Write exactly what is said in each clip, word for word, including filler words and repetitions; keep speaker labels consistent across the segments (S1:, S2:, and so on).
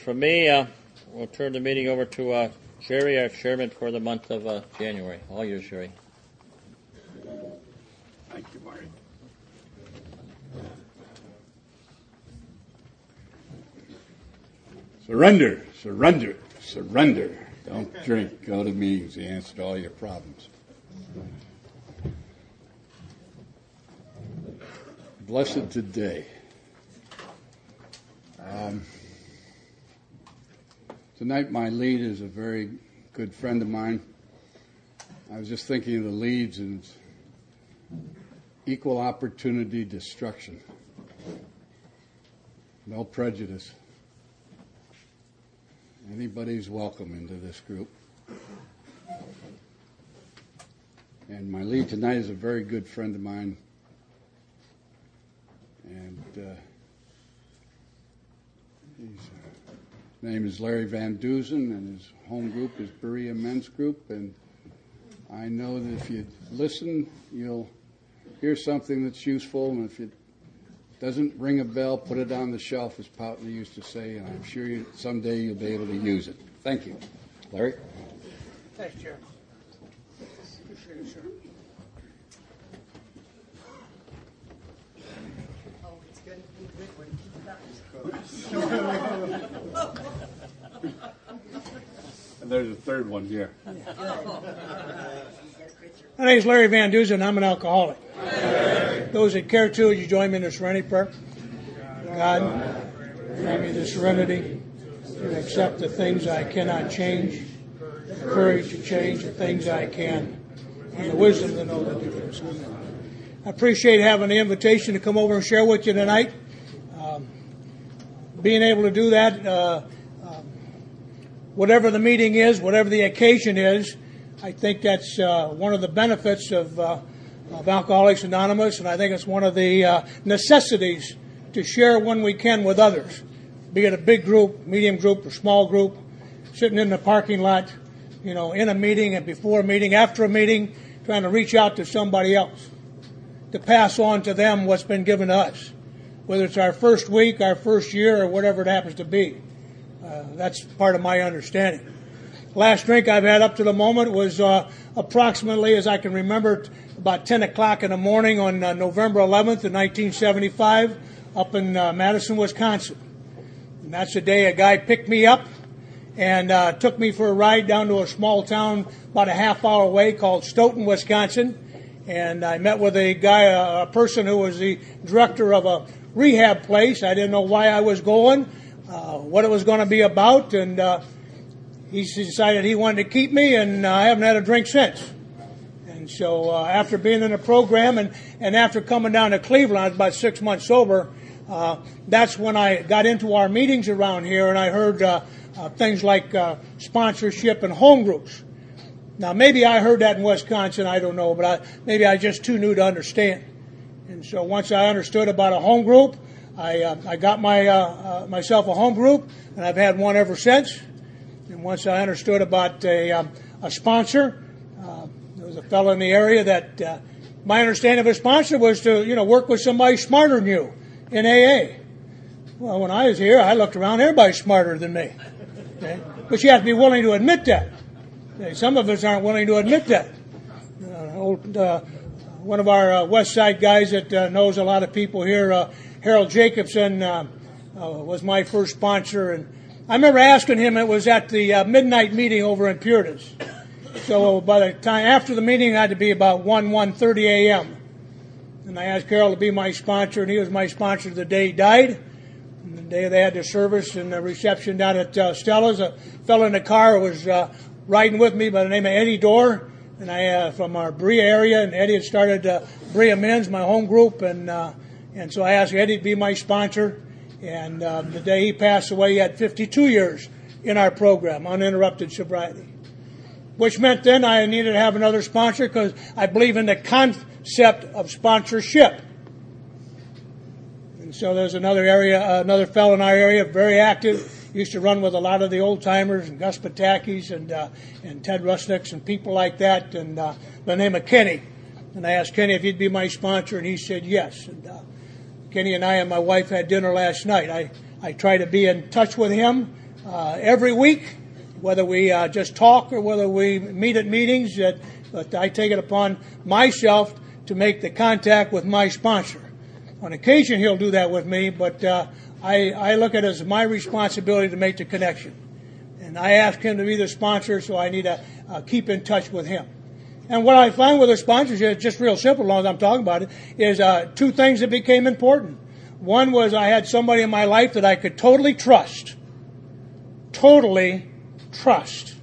S1: From me, uh, we'll turn the meeting over to uh, Sherry, our chairman for the month of uh, January. All yours, Sherry.
S2: Thank you, Marty. Surrender, surrender, surrender. Don't drink. Go to meetings. The answer to all your problems. Blessed today. Um, tonight my lead is a very good friend of mine. I was just thinking of the leads and equal opportunity destruction. No prejudice. Anybody's welcome into this group. And my lead tonight is a very good friend of mine. And uh, his name is Larry Van Dusen, and his home group is Berea Men's Group. And I know that if you listen, you'll hear something that's useful, and if it doesn't ring a bell, put it on the shelf, as Poughton used to say, and I'm sure you, someday you'll be able to use it. Thank you. Larry?
S3: Thanks, Chair. Appreciate it, sir. Oh, it's good.
S2: And there's a third one here.
S3: My name is Larry Van Dusen. I'm an alcoholic. Those that care to, would you join me in the serenity prayer? God, grant me the serenity to accept the things I cannot change, the courage to change the things I can, and the wisdom to know the difference. I appreciate having the invitation to come over and share with you tonight. Um, being able to do that, uh, um, whatever the meeting is, whatever the occasion is, I think that's uh, one of the benefits of, uh, of Alcoholics Anonymous, and I think it's one of the uh, necessities to share when we can with others, be it a big group, medium group, or small group, sitting in the parking lot, you know, in a meeting and before a meeting, after a meeting, trying to reach out to somebody else, to pass on to them what's been given to us, whether it's our first week, our first year, or whatever it happens to be. Uh, that's part of my understanding. Last drink I've had up to the moment was uh, approximately, as I can remember, about ten o'clock in the morning on uh, November eleventh of nineteen seventy-five up in uh, Madison, Wisconsin. And that's the day a guy picked me up and uh, took me for a ride down to a small town about a half hour away called Stoughton, Wisconsin. And I met with a guy, a, a person who was the director of a rehab place. I didn't know why I was going, uh, what it was going to be about, and uh, he decided he wanted to keep me, and uh, I haven't had a drink since. And so uh, after being in the program and, and after coming down to Cleveland, I was about six months sober, uh, that's when I got into our meetings around here, and I heard uh, uh, things like uh, sponsorship and home groups. Now, maybe I heard that in Wisconsin, I don't know, but I, maybe I just too new to understand. And so once I understood about a home group, I, uh, I got my uh, uh, myself a home group, and I've had one ever since. And once I understood about a, um, a sponsor, uh, there was a fellow in the area that uh, my understanding of a sponsor was to, you know, work with somebody smarter than you in A A. Well, when I was here, I looked around, everybody's smarter than me. Okay? But you have to be willing to admit that. Okay? Some of us aren't willing to admit that. Uh, old, uh, one of our uh, West Side guys that uh, knows a lot of people here, uh, Harold Jacobson, uh, uh, was my first sponsor, and I remember asking him, it was at the uh, midnight meeting over in Puritas. So by the time after the meeting, it had to be about one, one thirty a.m. And I asked Carol to be my sponsor, and he was my sponsor the day he died. And the day they had the service and the reception down at uh, Stella's, a fellow in the car was uh, riding with me by the name of Eddie Dorr, and I uh, from our Berea area, and Eddie had started uh, Berea Men's, my home group, and uh, and so I asked Eddie to be my sponsor. And um, the day he passed away, he had fifty-two years in our program, uninterrupted sobriety, which meant then I needed to have another sponsor because I believe in the concept of sponsorship. And so there's another area, uh, another fellow in our area, very active, used to run with a lot of the old timers and Gus Patakis and uh, and Ted Rusnicks and people like that, and uh, by the name of Kenny. And I asked Kenny if he'd be my sponsor, and he said yes. And uh, Kenny and I and my wife had dinner last night. I, I try to be in touch with him uh, every week, whether we uh, just talk or whether we meet at meetings. That, but I take it upon myself to make the contact with my sponsor. On occasion, he'll do that with me, but uh, I, I look at it as my responsibility to make the connection. And I ask him to be the sponsor, so I need to uh, keep in touch with him. And what I find with the sponsorship, just real simple, as long as I'm talking about it, is uh, two things that became important. One was I had somebody in my life that I could totally trust. Totally trust.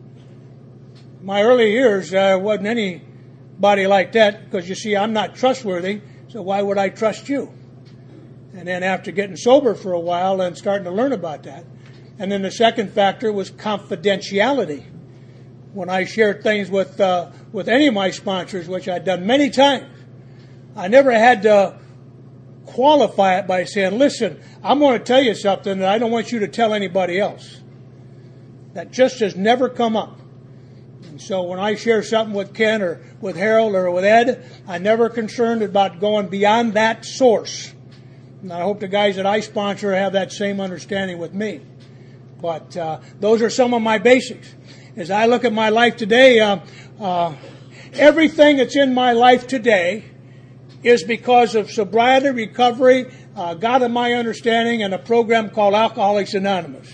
S3: My early years, uh, wasn't anybody like that, because you see, I'm not trustworthy, so why would I trust you? And then after getting sober for a while and starting to learn about that. And then the second factor was confidentiality. When I shared things with uh, with any of my sponsors, which I'd done many times, I never had to qualify it by saying, listen, I'm going to tell you something that I don't want you to tell anybody else. That just has never come up. And so when I share something with Ken or with Harold or with Ed, I'm never concerned about going beyond that source. And I hope the guys that I sponsor have that same understanding with me. But uh, those are some of my basics. As I look at my life today, uh, uh, everything that's in my life today is because of sobriety, recovery, uh, God of my understanding, and a program called Alcoholics Anonymous.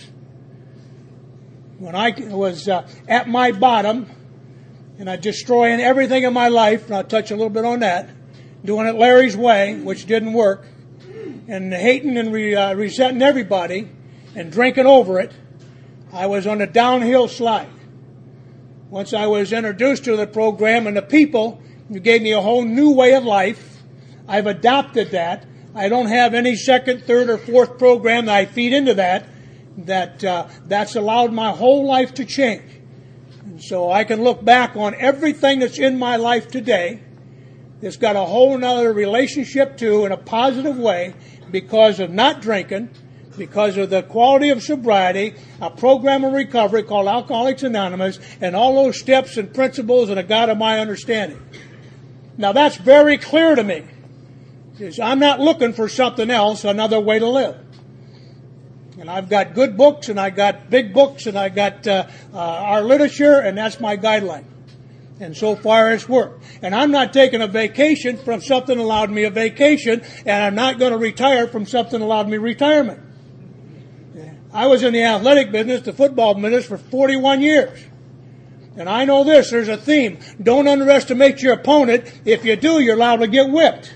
S3: When I was uh, at my bottom, and I destroying everything in my life, and I'll touch a little bit on that, doing it Larry's way, which didn't work, and hating and re, uh, resenting everybody, and drinking over it, I was on a downhill slide. Once I was introduced to the program and the people, you gave me a whole new way of life. I've adopted that. I don't have any second, third, or fourth program that I feed into that. That uh, that's allowed my whole life to change. And so I can look back on everything that's in my life today. It's got a whole nother relationship to in a positive way because of not drinking, because of the quality of sobriety, a program of recovery called Alcoholics Anonymous, and all those steps and principles and a God of my understanding. Now that's very clear to me. I'm not looking for something else, another way to live. And I've got good books, and I got big books, and I got uh, uh, our literature, and that's my guideline. And so far it's worked. And I'm not taking a vacation from something that allowed me a vacation, and I'm not going to retire from something that allowed me retirement. I was in the athletic business, the football business, for forty-one years. And I know this, there's a theme. Don't underestimate your opponent. If you do, you're liable to get whipped.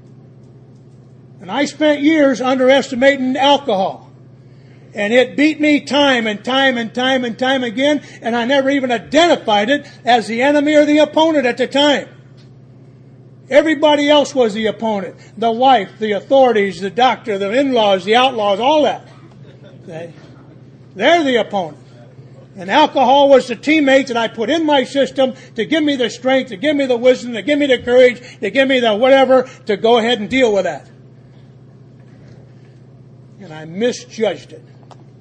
S3: And I spent years underestimating alcohol. And it beat me time and time and time and time again, and I never even identified it as the enemy or the opponent at the time. Everybody else was the opponent. The wife, the authorities, the doctor, the in-laws, the outlaws, all that. Okay? They're the opponent. And alcohol was the teammate that I put in my system to give me the strength, to give me the wisdom, to give me the courage, to give me the whatever, to go ahead and deal with that. And I misjudged it.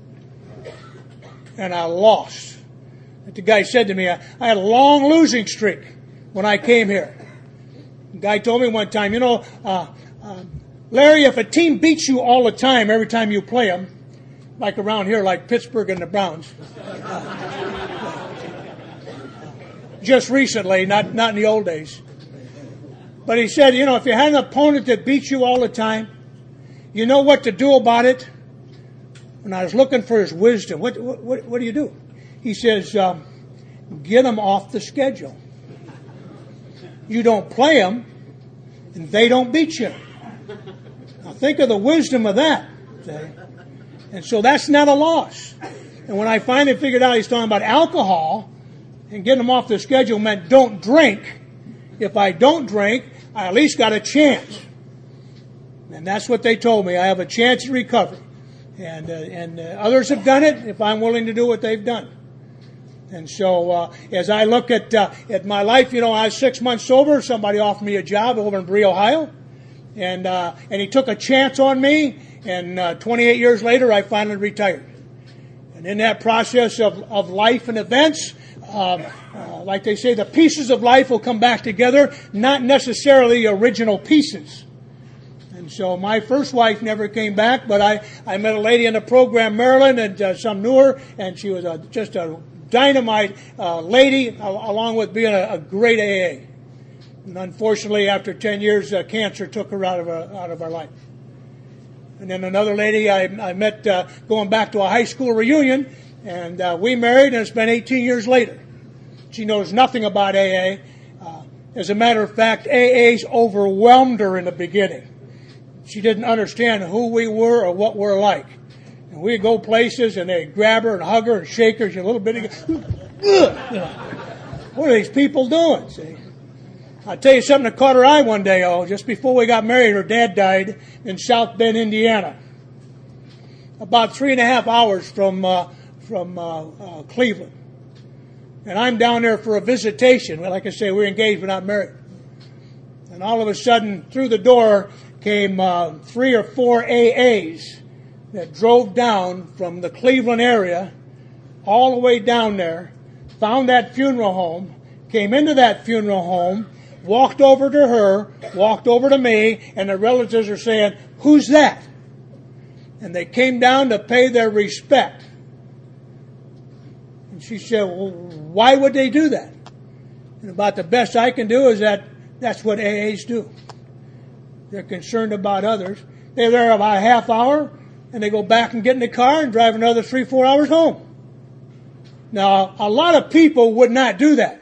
S3: And I lost. The guy said to me, I, I had a long losing streak when I came here. The guy told me one time, you know, uh, uh, Larry, if a team beats you all the time, every time you play them, like around here, like Pittsburgh and the Browns, uh, just recently, not, not in the old days. But he said, you know, if you had an opponent that beats you all the time, you know what to do about it? When I was looking for his wisdom, what what, what do you do? He says, um, get them off the schedule. You don't play them, and they don't beat you. Now think of the wisdom of that. Okay? And so that's not a loss. And when I finally figured out he's talking about alcohol, and getting them off the schedule meant don't drink. If I don't drink, I at least got a chance. And that's what they told me. I have a chance to recover. And uh, and uh, others have done it if I'm willing to do what they've done. And so uh, as I look at uh, at my life, you know, I was six months sober. Somebody offered me a job over in Bree, Ohio. And, uh, and he took a chance on me. And uh, twenty-eight years later, I finally retired. And in that process of, of life and events, uh, uh, like they say, the pieces of life will come back together, not necessarily original pieces. And And so my first wife never came back, but I, I met a lady in the program, Marilyn, and uh, some knew her, and she was a, just a dynamite uh, lady, uh, along with being a, a great A A. And unfortunately, after ten years, uh, cancer took her out of our, out of our life. And then another lady I, I met uh, going back to a high school reunion, and uh, we married, and it's been eighteen years later. She knows nothing about A A. Uh, as a matter of fact, A A's overwhelmed her in the beginning. She didn't understand who we were or what we're like. And we'd go places, and they'd grab her and hug her and shake her. She's a little bit, you know, what are these people doing? See? I'll tell you something that caught her eye one day, oh, just before we got married, her dad died in South Bend, Indiana. About three and a half hours from uh, from uh, uh, Cleveland. And I'm down there for a visitation. Like I say, we're engaged but not married. And all of a sudden, through the door came uh, three or four A As that drove down from the Cleveland area all the way down there, found that funeral home, came into that funeral home, walked over to her, walked over to me, and the relatives are saying, "Who's that?" And they came down to pay their respect. And she said, "Well, why would they do that?" And about the best I can do is that that's what A As do. They're concerned about others. They're there about a half hour, and they go back and get in the car and drive another three, four hours home. Now, a lot of people would not do that.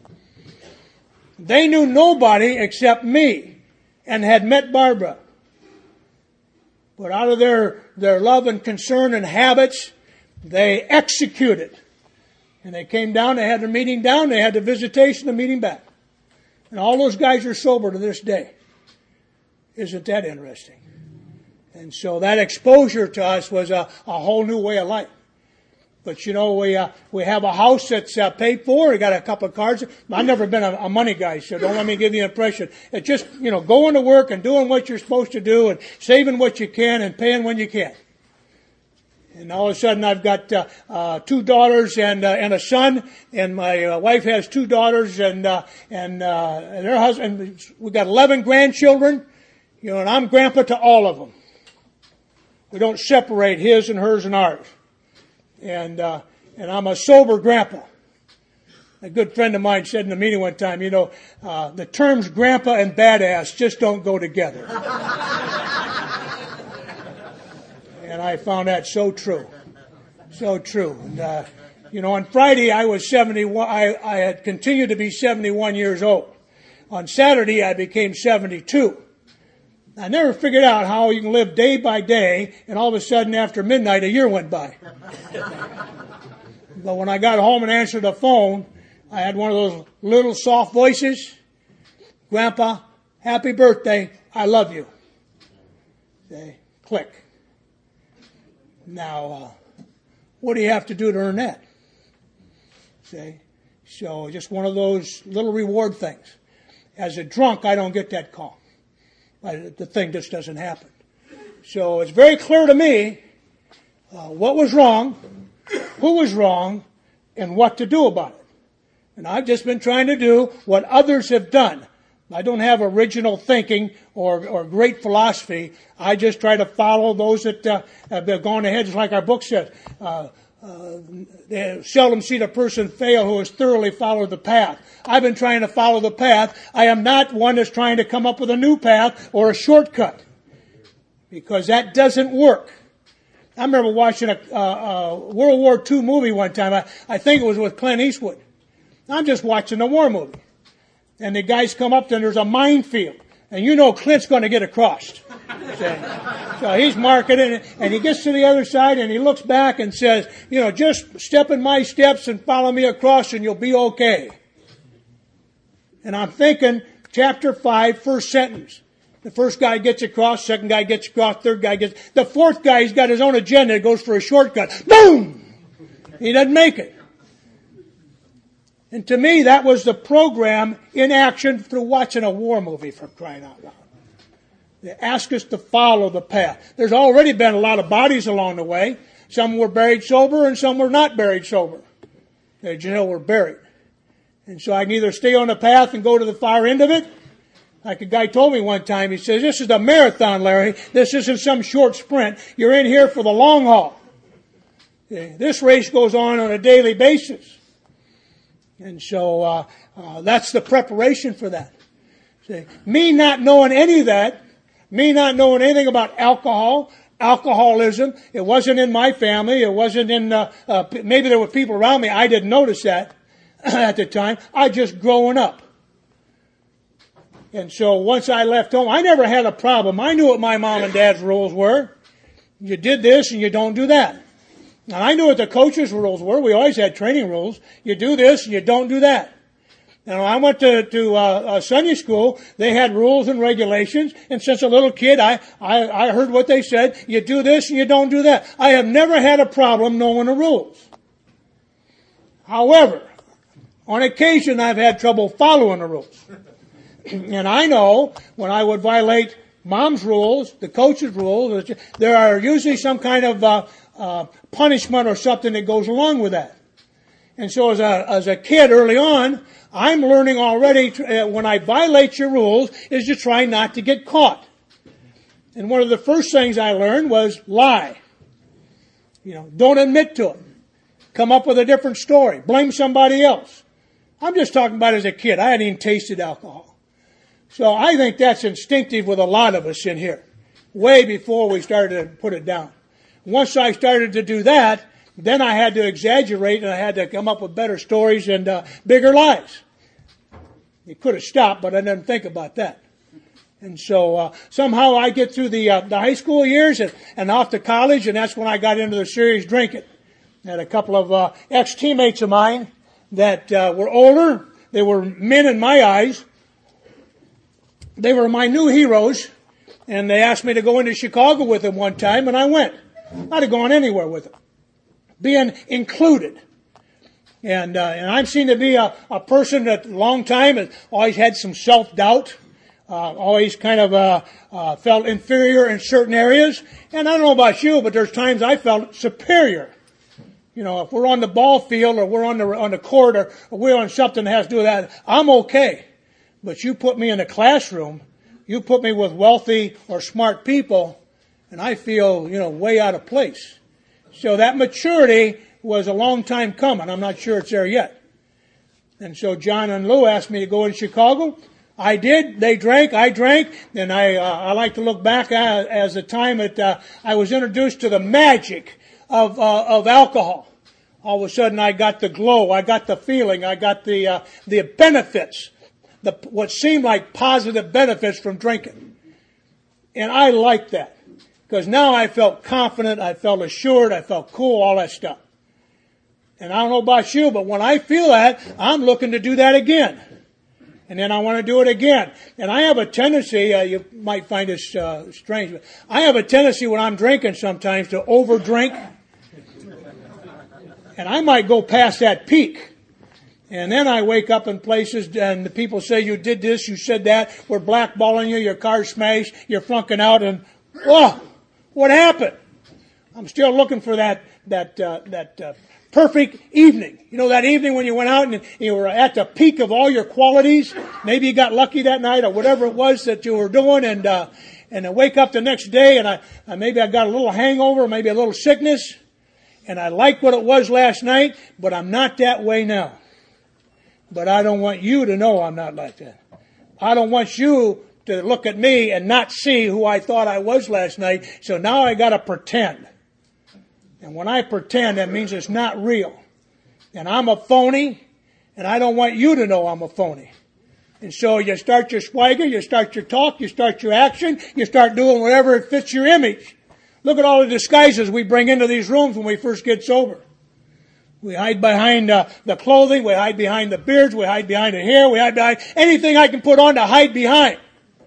S3: They knew nobody except me and had met Barbara. But out of their, their love and concern and habits, they executed. And they came down, they had the meeting down, they had the visitation, the meeting back. And all those guys are sober to this day. Isn't that interesting? And so that exposure to us was a, a whole new way of life. But you know, we uh, we have a house that's uh, paid for. We got a couple of cars. I've never been a, a money guy, so don't let me give you the impression. It's just, you know, going to work and doing what you're supposed to do and saving what you can and paying when you can. And all of a sudden, I've got uh, uh, two daughters and uh, and a son, and my uh, wife has two daughters and uh, and uh, and her husband. We've got eleven grandchildren, you know, and I'm grandpa to all of them. We don't separate his and hers and ours. And uh, and I'm a sober grandpa. A good friend of mine said in the meeting one time, you know, uh, the terms grandpa and badass just don't go together. And I found that so true. So true. And, uh, you know, on Friday I was seventy-one. I, I had continued to be seventy-one years old. On Saturday I became seventy-two. I never figured out how you can live day by day, and all of a sudden after midnight a year went by. But when I got home and answered the phone, I had one of those little soft voices. "Grandpa, happy birthday. I love you." Say, click. Now, uh, what do you have to do to earn that? See? So just one of those little reward things. As a drunk, I don't get that call. The thing just doesn't happen. So it's very clear to me uh, what was wrong, who was wrong, and what to do about it. And I've just been trying to do what others have done. I don't have original thinking or, or great philosophy. I just try to follow those that uh, have gone ahead, just like our book says. Uh, uh, they seldom see the person fail who has thoroughly followed the path. I've been trying to follow the path. I am not one that's trying to come up with a new path or a shortcut, because that doesn't work. I remember watching a, a, a World War Two movie one time. I, I think it was with Clint Eastwood. I'm just watching a war movie. And the guys come up and there's a minefield. And you know Clint's going to get across. So, so he's marking it, and he gets to the other side and he looks back and says, you know, just step in my steps and follow me across and you'll be okay. And I'm thinking, chapter five, first sentence. The first guy gets across, second guy gets across, third guy gets... The fourth guy, he's got his own agenda, he goes for a shortcut. Boom! He doesn't make it. And to me, that was the program in action through watching a war movie, for crying out loud. They ask us to follow the path. There's already been a lot of bodies along the way. Some were buried sober and some were not buried sober. They just were buried. And so I can either stay on the path and go to the far end of it, Like a guy told me one time, he says, this is a marathon, Larry. This isn't some short sprint. You're in here for the long haul. Okay. This race goes on on a daily basis. And so uh, uh, that's the preparation for that. See, me not knowing any of that, me not knowing anything about alcohol, alcoholism, it wasn't in my family, it wasn't in, uh, uh, maybe there were people around me, I didn't notice that at the time. I just growing up. And so once I left home, I never had a problem. I knew what my mom and dad's rules were. You did this and you don't do that. And I knew what the coaches' rules were. We always had training rules. You do this and you don't do that. And when I went to, to uh, uh, Sunday school, they had rules and regulations. And since a little kid, I, I, I heard what they said. You do this and you don't do that. I have never had a problem knowing the rules. However, on occasion, I've had trouble following the rules. And I know when I would violate mom's rules, the coach's rules, there are usually some kind of uh, uh, punishment or something that goes along with that. And so as a, as a kid early on, I'm learning already to, uh, when I violate your rules is to try not to get caught. And one of the first things I learned was lie. You know, don't admit to it. Come up with a different story. Blame somebody else. I'm just talking about as a kid. I hadn't even tasted alcohol. So I think that's instinctive with a lot of us in here, way before we started to put it down. Once I started to do that, then I had to exaggerate and I had to come up with better stories and uh, bigger lies. It could have stopped, but I didn't think about that. And so uh, somehow I get through the uh, the high school years and, and off to college, and that's when I got into the serious drinking. I had a couple of uh, ex-teammates of mine that uh, were older. They were men in my eyes. They were my new heroes, and they asked me to go into Chicago with them one time, and I went. I'd have gone anywhere with them, being included. And uh, and I'm seen to be a, a person that a long time has always had some self-doubt, uh, always kind of uh, uh, felt inferior in certain areas. And I don't know about you, but there's times I felt superior. You know, if we're on the ball field or we're on the on the court or, or we're on something that has to do with that, I'm okay. But you put me in a classroom, you put me with wealthy or smart people, and I feel, you know, way out of place. So that maturity was a long time coming. I'm not sure it's there yet. And so John and Lou asked me to go in Chicago. I did. They drank. I drank. And I, uh, I like to look back at, as the time that uh, I was introduced to the magic of uh, of alcohol. All of a sudden, I got the glow. I got the feeling. I got the uh, the benefits. The, what seemed like positive benefits from drinking. And I liked that. Because now I felt confident, I felt assured, I felt cool, all that stuff. And I don't know about you, but when I feel that, I'm looking to do that again. And then I want to do it again. And I have a tendency, uh, you might find this uh, strange, but I have a tendency when I'm drinking sometimes to over-drink. And I might go past that peak. And then I wake up in places and the people say, you did this, you said that, we're blackballing you, your car's smashed, you're flunking out, and, oh, what happened? I'm still looking for that, that, uh, that, uh, perfect evening. You know, that evening when you went out and you were at the peak of all your qualities. Maybe you got lucky that night or whatever it was that you were doing, and, uh, and I wake up the next day and I, uh, maybe I got a little hangover, maybe a little sickness, and I like what it was last night, but I'm not that way now. But I don't want you to know I'm not like that. I don't want you to look at me and not see who I thought I was last night. So now I got to pretend. And when I pretend, that means it's not real. And I'm a phony, and I don't want you to know I'm a phony. And so you start your swagger, you start your talk, you start your action, you start doing whatever it fits your image. Look at all the disguises we bring into these rooms when we first get sober. We hide behind uh, the clothing. We hide behind the beards. We hide behind the hair. We hide behind anything I can put on to hide behind.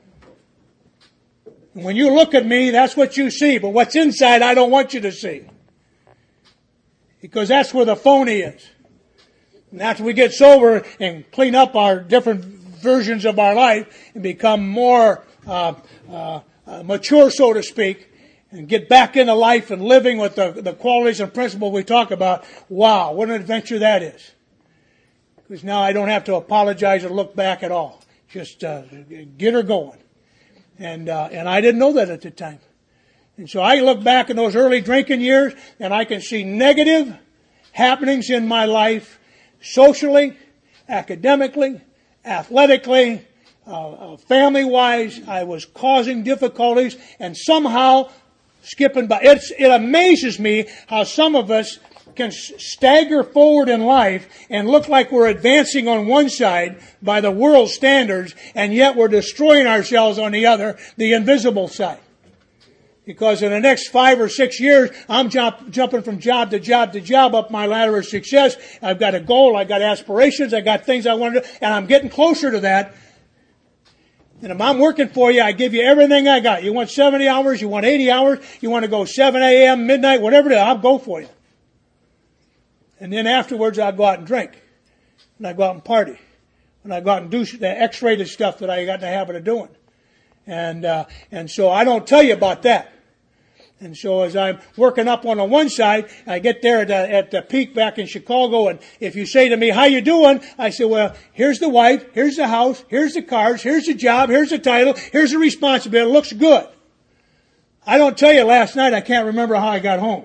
S3: And when you look at me, that's what you see. But what's inside, I don't want you to see. Because that's where the phony is. And after we get sober and clean up our different versions of our life and become more uh, uh, uh, mature, so to speak, and get back into life and living with the, the qualities and principles we talk about, wow, what an adventure that is. Because now I don't have to apologize or look back at all. Just uh, get her going. And uh, and I didn't know that at the time. And so I look back in those early drinking years, and I can see negative happenings in my life, socially, academically, athletically, uh, family-wise. I was causing difficulties, and somehow skipping by. It's, it amazes me how some of us can stagger forward in life and look like we're advancing on one side by the world's standards, and yet we're destroying ourselves on the other, the invisible side. Because in the next five or six years, I'm jump, jumping from job to job to job up my ladder of success. I've got a goal, I've got aspirations, I've got things I want to do, and I'm getting closer to that. And if I'm working for you, I give you everything I got. You want seventy hours, you want eighty hours, you want to go seven a.m., midnight, whatever it is, I'll go for you. And then afterwards, I'll go out and drink. And I go out and party. And I go out and do the X-rated stuff that I got in the habit of doing. And uh, and so I don't tell you about that. And so as I'm working up on the one side, I get there at the, at the peak back in Chicago, and if you say to me, how you doing? I say, well, here's the wife, here's the house, here's the cars, here's the job, here's the title, here's the responsibility. It looks good. I don't tell you last night, I can't remember how I got home.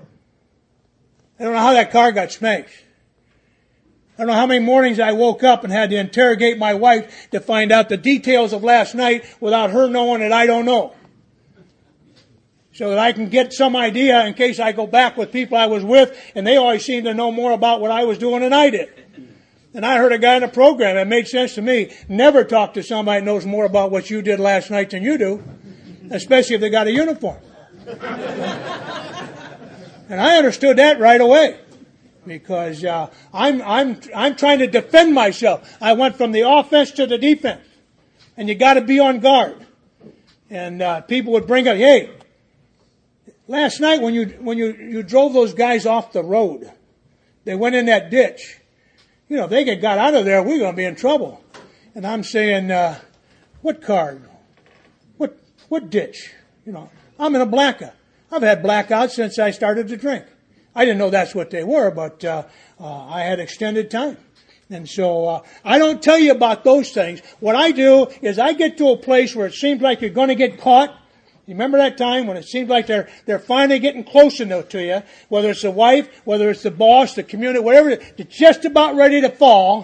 S3: I don't know how that car got smashed. I don't know how many mornings I woke up and had to interrogate my wife to find out the details of last night without her knowing that I don't know. So that I can get some idea in case I go back with people I was with, and they always seem to know more about what I was doing than I did. And I heard a guy in a program, it made sense to me, never talk to somebody who knows more about what you did last night than you do, especially if they got a uniform. And I understood that right away. Because uh, I'm I'm I'm trying to defend myself. I went from the offense to the defense, and you got to be on guard. And uh, people would bring up, "Hey, last night when you when you, you drove those guys off the road, they went in that ditch. You know, if they get got out of there, we're going to be in trouble." And I'm saying, uh, "What car? What what ditch? You know, I'm in a blackout. I've had blackouts since I started to drink." I didn't know that's what they were, but uh, uh, I had extended time. And so uh, I don't tell you about those things. What I do is I get to a place where it seems like you're going to get caught. You remember that time when it seems like they're they're finally getting close enough to you, whether it's the wife, whether it's the boss, the community, whatever, they're just about ready to fall.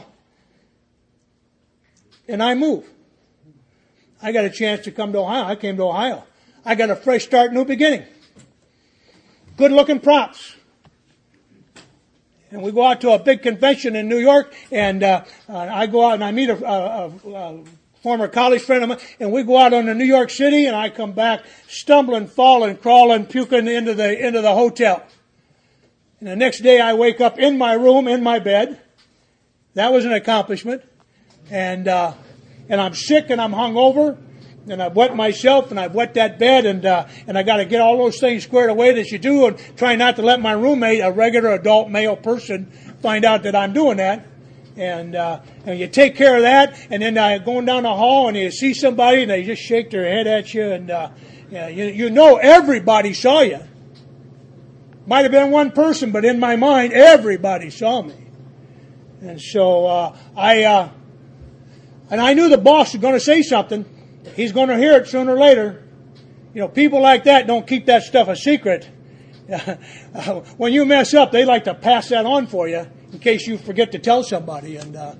S3: And I move. I got a chance to come to Ohio. I came to Ohio. I got a fresh start, new beginning. Good-looking props. And we go out to a big convention in New York, and uh, uh, I go out and I meet a, a, a, a former college friend of mine, and we go out on to New York City, and I come back stumbling, falling, crawling, puking into the into the hotel. And the next day I wake up in my room, in my bed. That was an accomplishment. And uh, and I'm sick and I'm hungover. And I've wet myself, and I've wet that bed, and uh, and I got to get all those things squared away that you do, and try not to let my roommate, a regular adult male person, find out that I'm doing that. And uh, and you take care of that, and then uh, going down the hall, and you see somebody, and they just shake their head at you, and uh, yeah, you you know everybody saw you. Might have been one person, but in my mind, everybody saw me. And so uh, I uh, and I knew the boss was going to say something. He's going to hear it sooner or later. You know, people like that don't keep that stuff a secret. When you mess up, they like to pass that on for you in case you forget to tell somebody. And uh,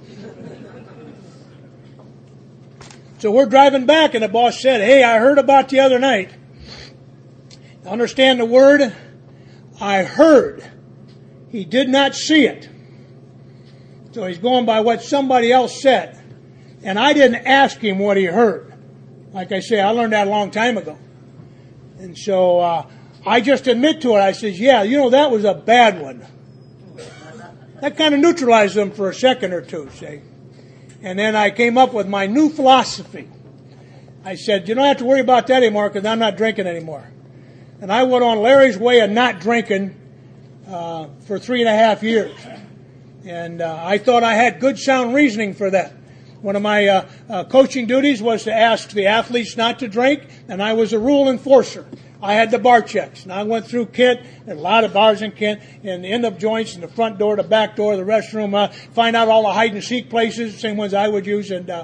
S3: so we're driving back, and the boss said, "Hey, I heard about the other night." Understand the word? I heard. He did not see it. So he's going by what somebody else said. And I didn't ask him what he heard. Like I say, I learned that a long time ago. And so uh, I just admit to it. I says, yeah, you know, that was a bad one. That kind of neutralized them for a second or two, see. And then I came up with my new philosophy. I said, you don't have to worry about that anymore because I'm not drinking anymore. And I went on Larry's way of not drinking uh, for three and a half years. And uh, I thought I had good sound reasoning for that. One of my uh, uh, coaching duties was to ask the athletes not to drink, and I was a rule enforcer. I had the bar checks, and I went through Kent, a lot of bars in Kent, and the end-up joints, and the front door, the back door, the restroom, uh, find out all the hide-and-seek places, same ones I would use, and uh,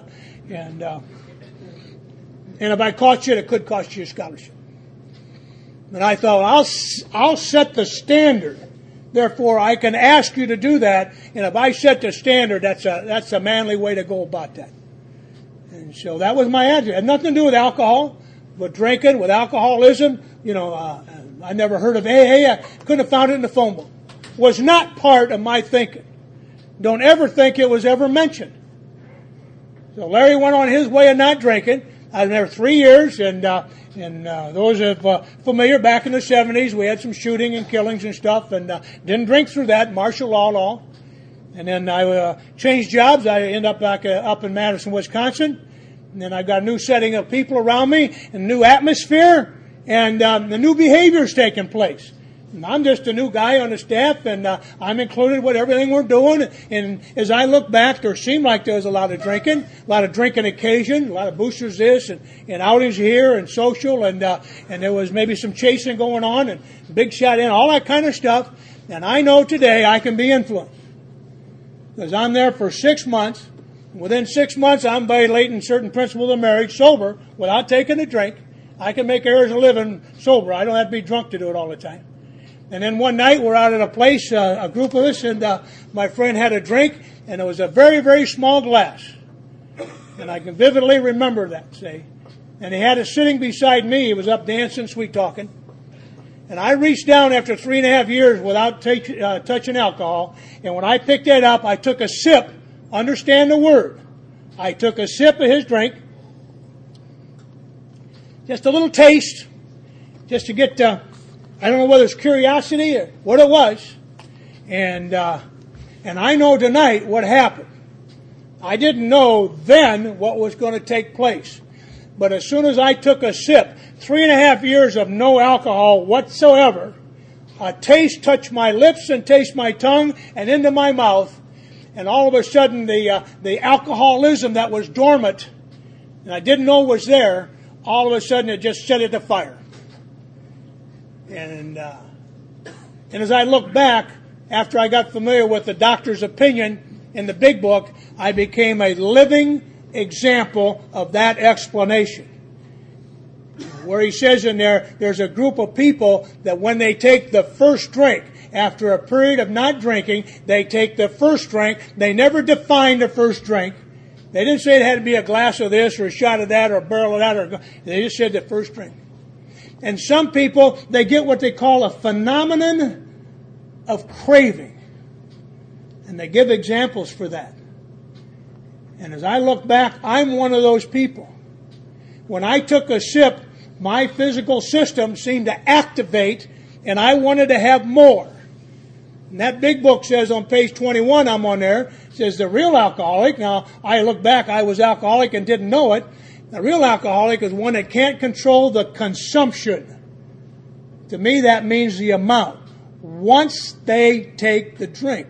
S3: And uh, and if I caught you, it could cost you a scholarship. And I thought, I'll I'll set the standard. Therefore, I can ask you to do that. And if I set the standard, that's a that's a manly way to go about that. And so that was my attitude. It had nothing to do with alcohol, with drinking, with alcoholism. You know, uh, I never heard of A A. I couldn't have found it in the phone book. Was not part of my thinking. Don't ever think it was ever mentioned. So Larry went on his way of not drinking. I was there three years, and uh, and uh, those of uh, familiar, back in the seventies, we had some shooting and killings and stuff, and uh, didn't drink through that, martial law law. And then I uh, changed jobs. I ended up back uh, up in Madison, Wisconsin. And then I got a new setting of people around me, a new atmosphere, and um, the new behaviors taking place. And I'm just a new guy on the staff, and uh, I'm included with everything we're doing. And as I look back, there seemed like there was a lot of drinking, a lot of drinking occasion, a lot of boosters this, and, and outings here, and social, and uh, and there was maybe some chasing going on, and big shot in, all that kind of stuff. And I know today I can be influenced. Because I'm there for six months. Within six months, I'm violating certain principles of marriage, sober, without taking a drink. I can make errors of living sober. I don't have to be drunk to do it all the time. And then one night, we're out at a place, uh, a group of us, and uh, my friend had a drink, and it was a very, very small glass. And I can vividly remember that, see. And he had it sitting beside me. He was up dancing, sweet talking. And I reached down after three and a half years without take, uh, touching alcohol. And when I picked that up, I took a sip. Understand the word. I took a sip of his drink. Just a little taste. Just to get, uh, I don't know whether it's curiosity or what it was. And, uh, and I know tonight what happened. I didn't know then what was going to take place. But as soon as I took a sip, three and a half years of no alcohol whatsoever, a taste touched my lips and tasted my tongue and into my mouth, and all of a sudden the uh, the alcoholism that was dormant, and I didn't know was there, all of a sudden it just set it afire. And uh, and as I look back, after I got familiar with the doctor's opinion in the big book, I became a living example of that explanation. Where he says in there, there's a group of people that when they take the first drink, after a period of not drinking, they take the first drink. They never defined the first drink. They didn't say it had to be a glass of this or a shot of that or a barrel of that. Or they just said the first drink. And some people, they get what they call a phenomenon of craving. And they give examples for that. And as I look back, I'm one of those people. When I took a sip, my physical system seemed to activate, and I wanted to have more. And that big book says on page twenty-one, I'm on there, says the real alcoholic. Now, I look back, I was alcoholic and didn't know it. The real alcoholic is one that can't control the consumption. To me, that means the amount. Once they take the drink.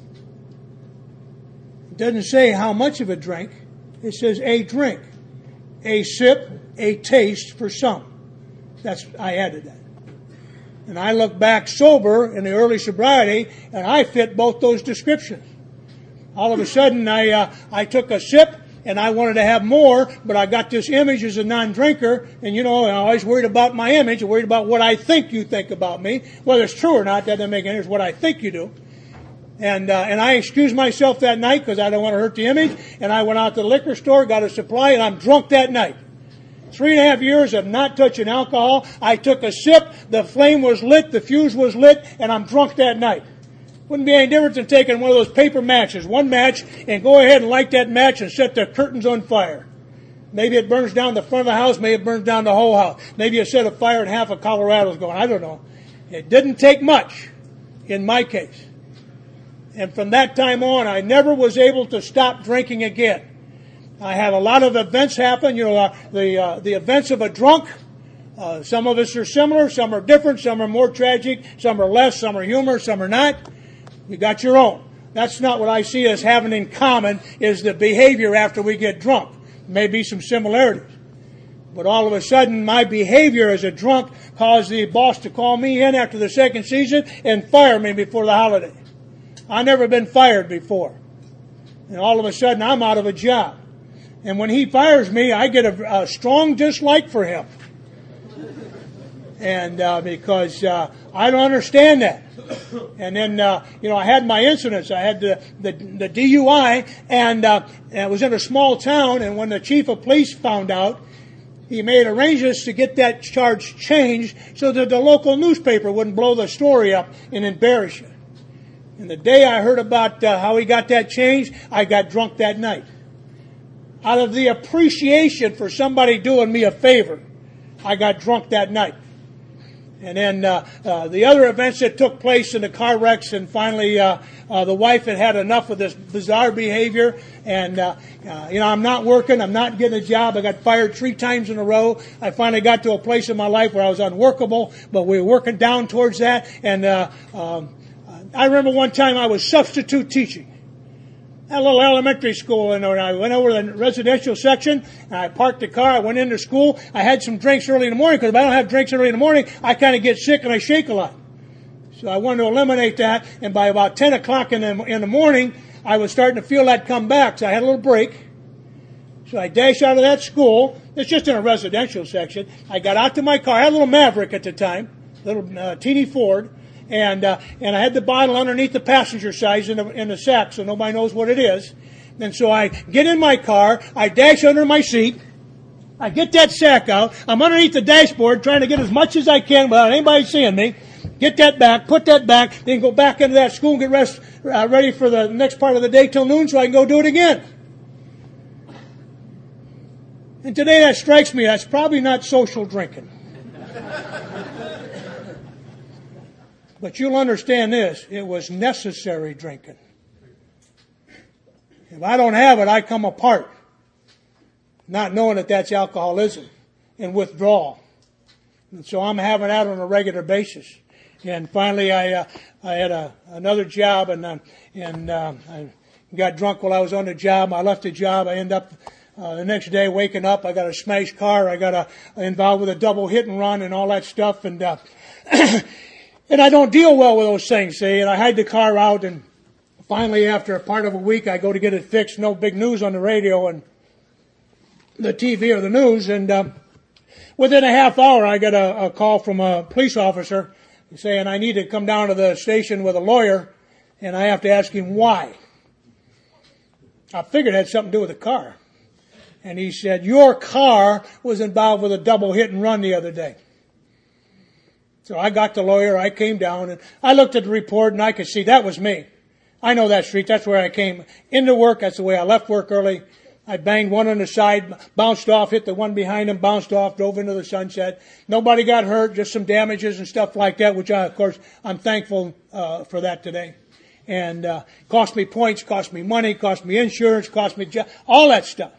S3: It doesn't say how much of a drink. It says a drink. A sip, a taste for some. That's, I added that. And I look back sober in the early sobriety, and I fit both those descriptions. All of a sudden, I uh, I took a sip, and I wanted to have more, but I got this image as a non-drinker, and you know, I'm always worried about my image, I'm worried about what I think you think about me. Whether it's true or not, that doesn't make any difference. What I think you do. And uh, and I excused myself that night because I don't want to hurt the image, and I went out to the liquor store, got a supply, and I'm drunk that night. Three and a half years of not touching alcohol. I took a sip, the flame was lit, the fuse was lit, and I'm drunk that night. Wouldn't be any difference than taking one of those paper matches, one match, and go ahead and light that match and set the curtains on fire. Maybe it burns down the front of the house, maybe it burns down the whole house. Maybe you set a fire and half of Colorado's going. I don't know. It didn't take much in my case. And from that time on, I never was able to stop drinking again. I had a lot of events happen, you know, uh, the uh, the events of a drunk. Uh, some of us are similar, some are different, some are more tragic, some are less, some are humor, some are not. You got your own. That's not what I see as having in common is the behavior after we get drunk. Maybe some similarities. But all of a sudden, my behavior as a drunk caused the boss to call me in after the second season and fire me before the holiday. I've never been fired before. And all of a sudden, I'm out of a job. And when he fires me, I get a, a strong dislike for him. And uh, because uh, I don't understand that. And then, uh, you know, I had my incidents. I had the, the, the D U I, and, uh, and it was in a small town, and when the chief of police found out, he made arrangements to get that charge changed so that the local newspaper wouldn't blow the story up and embarrass you. And the day I heard about uh, how he got that changed, I got drunk that night. Out of the appreciation for somebody doing me a favor, I got drunk that night. And then uh, uh, the other events that took place in the car wrecks, and finally uh, uh, the wife had had enough of this bizarre behavior. And, uh, uh, you know, I'm not working. I'm not getting a job. I got fired three times in a row. I finally got to a place in my life where I was unworkable, but we were working down towards that. And uh, um, I remember one time I was substitute teaching at a little elementary school, and I went over to the residential section, and I parked the car, I went into school, I had some drinks early in the morning, because if I don't have drinks early in the morning, I kind of get sick and I shake a lot. So I wanted to eliminate that, and by about ten o'clock in the, in the morning, I was starting to feel that come back, so I had a little break. So I dashed out of that school. It's just in a residential section. I got out to my car, I had a little Maverick at the time, a little uh, teeny Ford, And uh, and I had the bottle underneath the passenger side in the, in the sack, so nobody knows what it is. And so I get in my car, I dash under my seat, I get that sack out, I'm underneath the dashboard trying to get as much as I can without anybody seeing me, get that back, put that back, then go back into that school and get rest, uh, ready for the next part of the day till noon so I can go do it again. And today that strikes me, that's probably not social drinking. But you'll understand this, it was necessary drinking. If I don't have it, I come apart, not knowing that that's alcoholism and withdrawal. And so I'm having that on a regular basis. And finally, I uh, I had a, another job, and uh, and uh, I got drunk while I was on the job. I left the job. I end up uh, the next day waking up. I got a smashed car. I got a, involved with a double hit and run and all that stuff. And uh, and I don't deal well with those things, see. And I hide the car out, and finally, after a part of a week, I go to get it fixed. No big news on the radio and the T V or the news. And uh, within a half hour, I got a, a call from a police officer saying I need to come down to the station with a lawyer, and I have to ask him why. I figured it had something to do with the car. And he said, your car was involved with a double hit and run the other day. So I got the lawyer, I came down, and I looked at the report, and I could see that was me. I know that street. That's where I came into work. That's the way I left work early. I banged one on the side, bounced off, hit the one behind him, bounced off, drove into the sunset. Nobody got hurt, just some damages and stuff like that, which I, of course, I'm thankful uh, for that today. And uh, cost me points, cost me money, cost me insurance, cost me jo- all that stuff.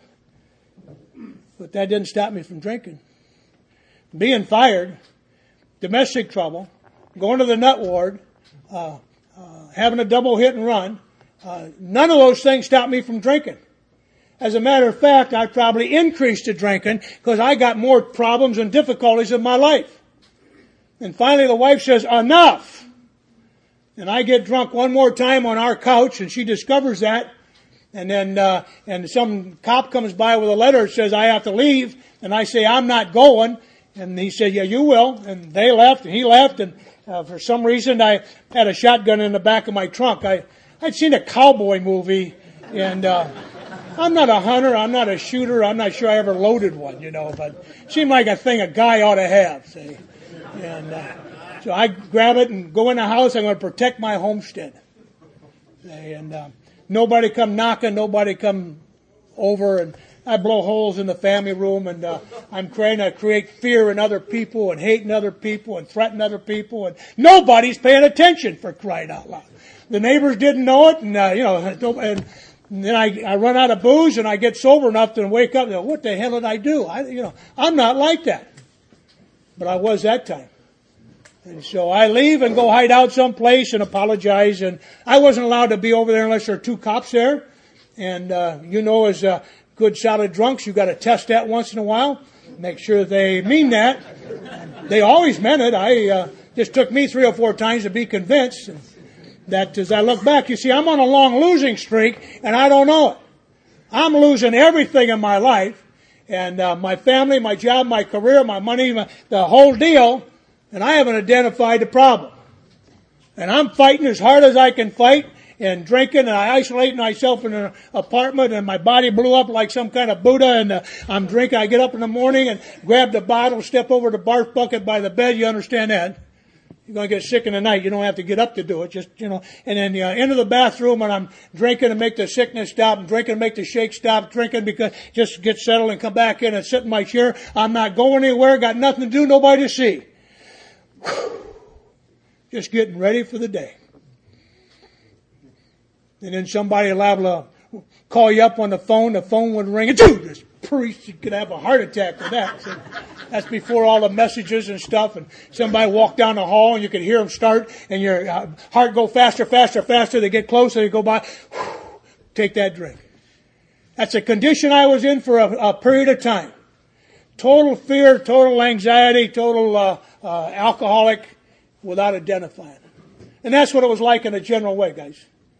S3: But that didn't stop me from drinking. Being fired, domestic trouble, going to the nut ward, uh, uh, having a double hit and run, uh, none of those things stopped me from drinking. As a matter of fact, I probably increased the drinking because I got more problems and difficulties in my life. And finally the wife says, enough! And I get drunk one more time on our couch, and she discovers that. And then uh, and some cop comes by with a letter that says I have to leave. And I say, I'm not going. And he said, yeah, you will. And they left, and he left. And uh, for some reason, I had a shotgun in the back of my trunk. I, I'd seen a cowboy movie, and uh, I'm not a hunter. I'm not a shooter. I'm not sure I ever loaded one, you know. But it seemed like a thing a guy ought to have, see. And uh, so I grab it and go in the house. I'm going to protect my homestead. And uh, nobody come knocking. Nobody come over. And I blow holes in the family room, and uh, I'm trying to create fear in other people and hate in other people and threaten other people, and nobody's paying attention, for crying out loud. The neighbors didn't know it, and uh, you know, and then I, I run out of booze, and I get sober enough to wake up and go, what the hell did I do? I, you know, I'm not like that, but I was that time. And so I leave and go hide out someplace and apologize, and I wasn't allowed to be over there unless there are two cops there, and uh, you know, as uh, good solid drunks, you got to test that once in a while, make sure they mean that. They always meant it. I uh, just took me three or four times to be convinced. And that as I look back, you see, I'm on a long losing streak, and I don't know it. I'm losing everything in my life, and uh, my family, my job, my career, my money, my, the whole deal, and I haven't identified the problem. And I'm fighting as hard as I can fight, and drinking, and I isolate myself in an apartment, and my body blew up like some kind of Buddha, and uh, I'm drinking. I get up in the morning and grab the bottle, step over the barf bucket by the bed. You understand that? You're going to get sick in the night. You don't have to get up to do it. Just, you know, and then uh, into the bathroom, and I'm drinking to make the sickness stop, and drinking to make the shake stop, drinking because just get settled and come back in and sit in my chair. I'm not going anywhere, got nothing to do, nobody to see. Just getting ready for the day. And then somebody will have to call you up on the phone. The phone would ring. And dude, this priest, you could have a heart attack with that. So that's before all the messages and stuff. And somebody walk down the hall and you could hear them start. And your uh, heart go faster, faster, faster. They get closer. They go by. Take that drink. That's a condition I was in for a, a period of time. Total fear, total anxiety, total uh, uh, alcoholic without identifying it. And that's what it was like in a general way, guys.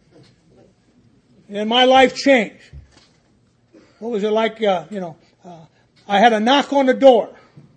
S3: And my life changed. What was it like? Uh, you know, uh, I had a knock on the door.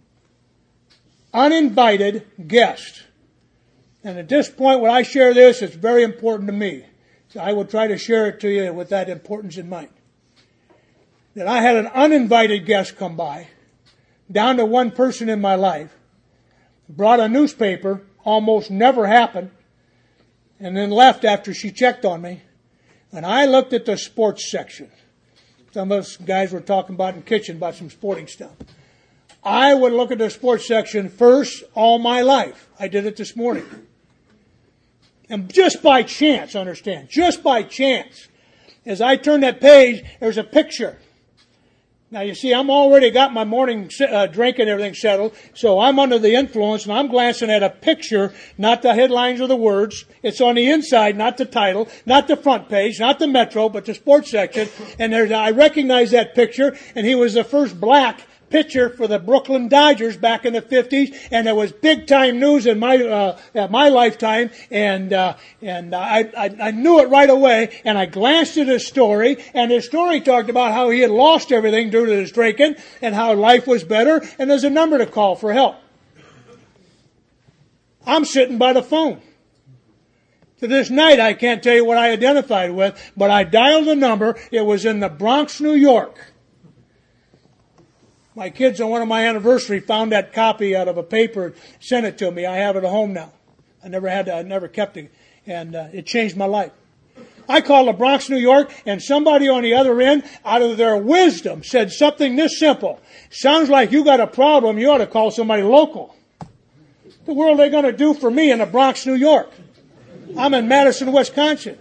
S3: Uninvited guest. And at this point, when I share this, it's very important to me. So I will try to share it to you with that importance in mind. That I had an uninvited guest come by, down to one person in my life, brought a newspaper, almost never happened, and then left after she checked on me. And I looked at the sports section. Some of us guys were talking about in the kitchen about some sporting stuff. I would look at the sports section first all my life. I did it this morning. And just by chance, understand, just by chance, as I turned that page, there's a picture. Now, you see, I'm already got my morning uh, drink and everything settled, so I'm under the influence, and I'm glancing at a picture, not the headlines or the words. It's on the inside, not the title, not the front page, not the Metro, but the sports section. And there's, I recognize that picture, and he was the first black pitcher for the Brooklyn Dodgers back in the fifties, and there was big time news in my uh, at my lifetime, and uh, and I, I I knew it right away, and I glanced at his story, and his story talked about how he had lost everything due to his drinking, and how life was better, and there's a number to call for help. I'm sitting by the phone. To this night, I can't tell you what I identified with, but I dialed the number. It was in the Bronx, New York. My kids on one of my anniversary found that copy out of a paper, sent it to me. I have it at home now. I never had to, I never kept it, and uh, it changed my life. I called the Bronx, New York, and somebody on the other end, out of their wisdom, said something this simple. Sounds like you got a problem. You ought to call somebody local. What the world are they going to do for me in the Bronx, New York? I'm in Madison, Wisconsin.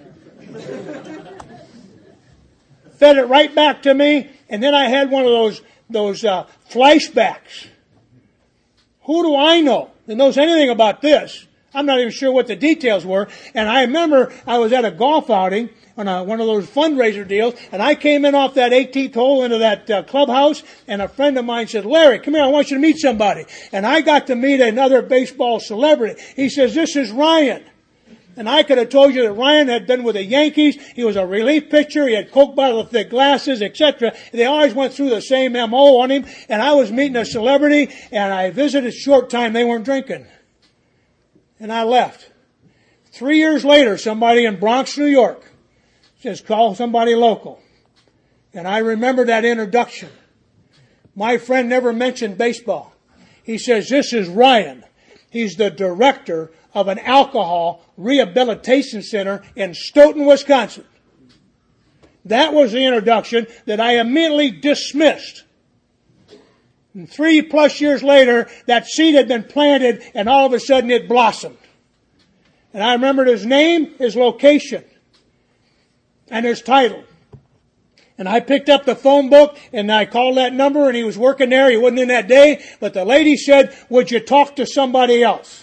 S3: Fed it right back to me, and then I had one of those those uh, flashbacks. Who do I know that knows anything about this? I'm not even sure what the details were. And I remember I was at a golf outing on a, one of those fundraiser deals, and I came in off that eighteenth hole into that uh, clubhouse, and a friend of mine said, Larry, come here, I want you to meet somebody. And I got to meet another baseball celebrity. He says, this is Ryan. And I could have told you that Ryan had been with the Yankees. He was a relief pitcher. He had Coke bottle thick glasses, et cetera. They always went through the same M O on him. And I was meeting a celebrity, and I visited short time. They weren't drinking. And I left. Three years later, somebody in Bronx, New York, says, call somebody local. And I remember that introduction. My friend never mentioned baseball. He says, this is Ryan. He's the director of an alcohol rehabilitation center in Stoughton, Wisconsin. That was the introduction that I immediately dismissed. And three plus years later, that seed had been planted, and all of a sudden it blossomed. And I remembered his name, his location, and his title. And I picked up the phone book, and I called that number, and he was working there. He wasn't in that day. But the lady said, would you talk to somebody else?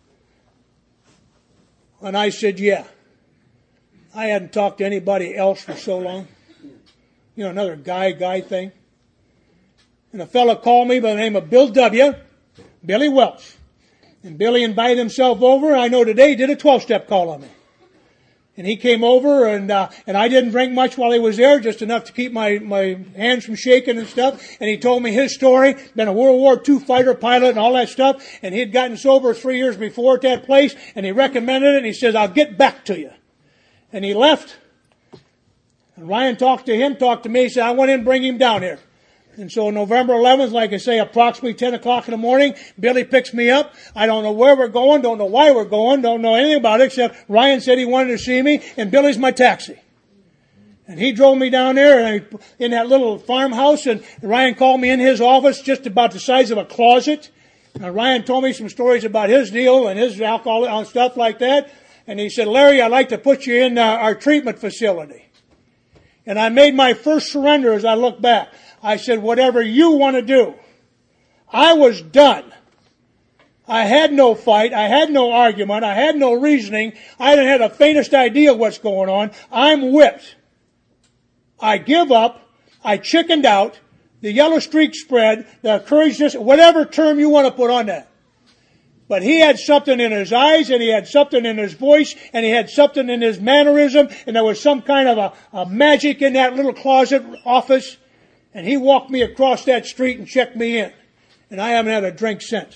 S3: And I said, yeah. I hadn't talked to anybody else for so long. You know, another guy, guy thing. And a fellow called me by the name of Bill W., Billy Welch. And Billy invited himself over. I know today he did a twelve-step call on me. And he came over, and uh, and I didn't drink much while he was there, just enough to keep my, my hands from shaking and stuff. And he told me his story, been a World War Two fighter pilot and all that stuff. And he had gotten sober three years before at that place, and he recommended it, and he says, I'll get back to you. And he left. And Ryan talked to him, talked to me, he said, I went in and bring him down here. And so November eleventh, like I say, approximately ten o'clock in the morning, Billy picks me up. I don't know where we're going, don't know why we're going, don't know anything about it, except Ryan said he wanted to see me, and Billy's my taxi. And he drove me down there and I, in that little farmhouse, and Ryan called me in his office, just about the size of a closet. And Ryan told me some stories about his deal and his alcohol and stuff like that. And he said, Larry, I'd like to put you in uh, our treatment facility. And I made my first surrender as I look back. I said, whatever you want to do. I was done. I had no fight. I had no argument. I had no reasoning. I didn't have the faintest idea what's going on. I'm whipped. I give up. I chickened out. The yellow streak spread. The courage, just whatever term you want to put on that. But he had something in his eyes, and he had something in his voice, and he had something in his mannerism, and there was some kind of a, a magic in that little closet office. And he walked me across that street and checked me in. And I haven't had a drink since.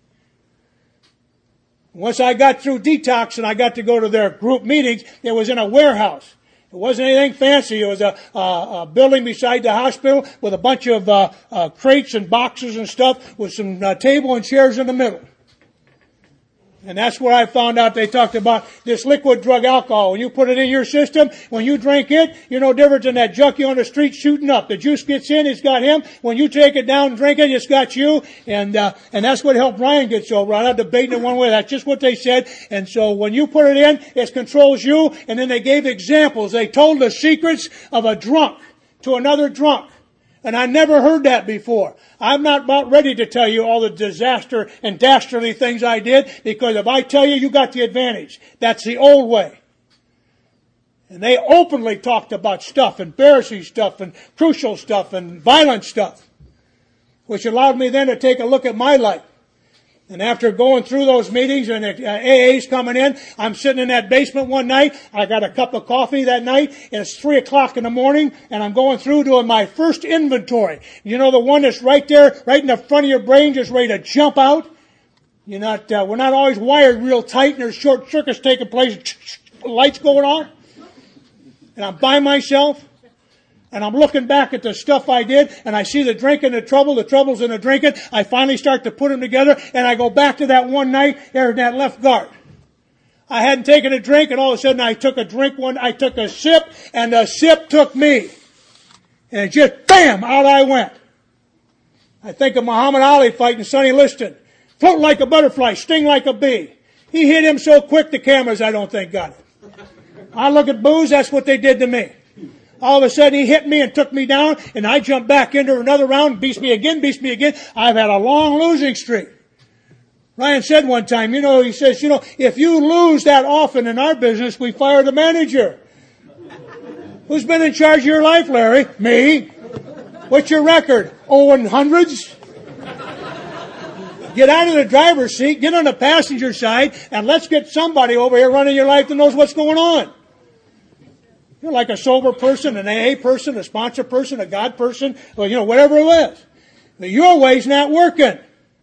S3: Once I got through detox and I got to go to their group meetings, it was in a warehouse. It wasn't anything fancy. It was a, a, a building beside the hospital with a bunch of uh, uh, crates and boxes and stuff with some uh, table and chairs in the middle. And that's where I found out they talked about this liquid drug alcohol. When you put it in your system, when you drink it, you're no different than that junkie on the street shooting up. The juice gets in, it's got him. When you take it down and drink it, it's got you. And uh, and that's what helped Ryan get sober. I'm not debating it one way. That's just what they said. And so when you put it in, it controls you. And then they gave examples. They told the secrets of a drunk to another drunk. And I never heard that before. I'm not about ready to tell you all the disaster and dastardly things I did, because if I tell you, you got the advantage. That's the old way. And they openly talked about stuff, embarrassing stuff, and crucial stuff, and violent stuff, which allowed me then to take a look at my life. And after going through those meetings and uh, A A's coming in, I'm sitting in that basement one night. I got a cup of coffee that night, and it's three o'clock in the morning, and I'm going through doing my first inventory. You know, the one that's right there, right in the front of your brain, just ready to jump out? You're not, uh, we're not always wired real tight, and there's short circuits taking place, lights going on. And I'm by myself. And I'm looking back at the stuff I did, and I see the drinking, the trouble, the troubles in the drinking. I finally start to put them together, and I go back to that one night there in that left guard. I hadn't taken a drink, and all of a sudden I took a drink one, I took a sip, and the sip took me. And it just, bam, out I went. I think of Muhammad Ali fighting Sonny Liston. Float like a butterfly, sting like a bee. He hit him so quick the cameras, I don't think, got it. I look at booze, that's what they did to me. All of a sudden he hit me and took me down, and I jumped back into another round, beats me again, beats me again. I've had a long losing streak. Ryan said one time, you know, he says, you know, if you lose that often in our business, we fire the manager. Who's been in charge of your life, Larry? Me. What's your record? Oh, in hundreds? Get out of the driver's seat, get on the passenger side, and let's get somebody over here running your life that knows what's going on. You're like a sober person, an A A person, a sponsor person, a God person, or, you know, whatever it is. But your way's not working.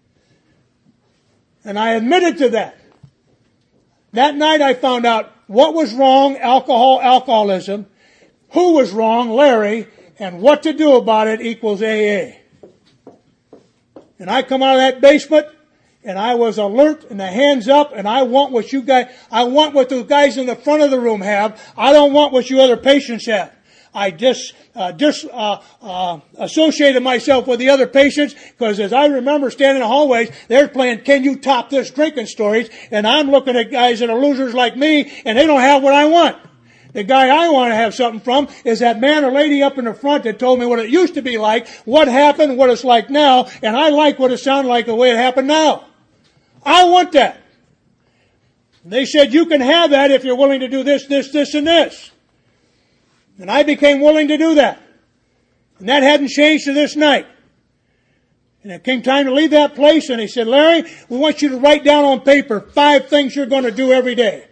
S3: And I admitted to that. That night I found out what was wrong, alcohol, alcoholism, who was wrong, Larry, and what to do about it equals A A. And I come out of that basement, and I was alert and the hands up, and I want what you guys, I want what the guys in the front of the room have. I don't want what you other patients have. I dis, uh, dis, uh, uh, associated myself with the other patients, because as I remember standing in the hallways, they're playing, can you top this drinking stories? And I'm looking at guys that are losers like me, and they don't have what I want. The guy I want to have something from is that man or lady up in the front that told me what it used to be like, what happened, what it's like now, and I like what it sounded like the way it happened now. I want that. And they said, you can have that if you're willing to do this, this, this, and this. And I became willing to do that. And that hadn't changed to this night. And it came time to leave that place, and he said, Larry, we want you to write down on paper five things you're going to do every day.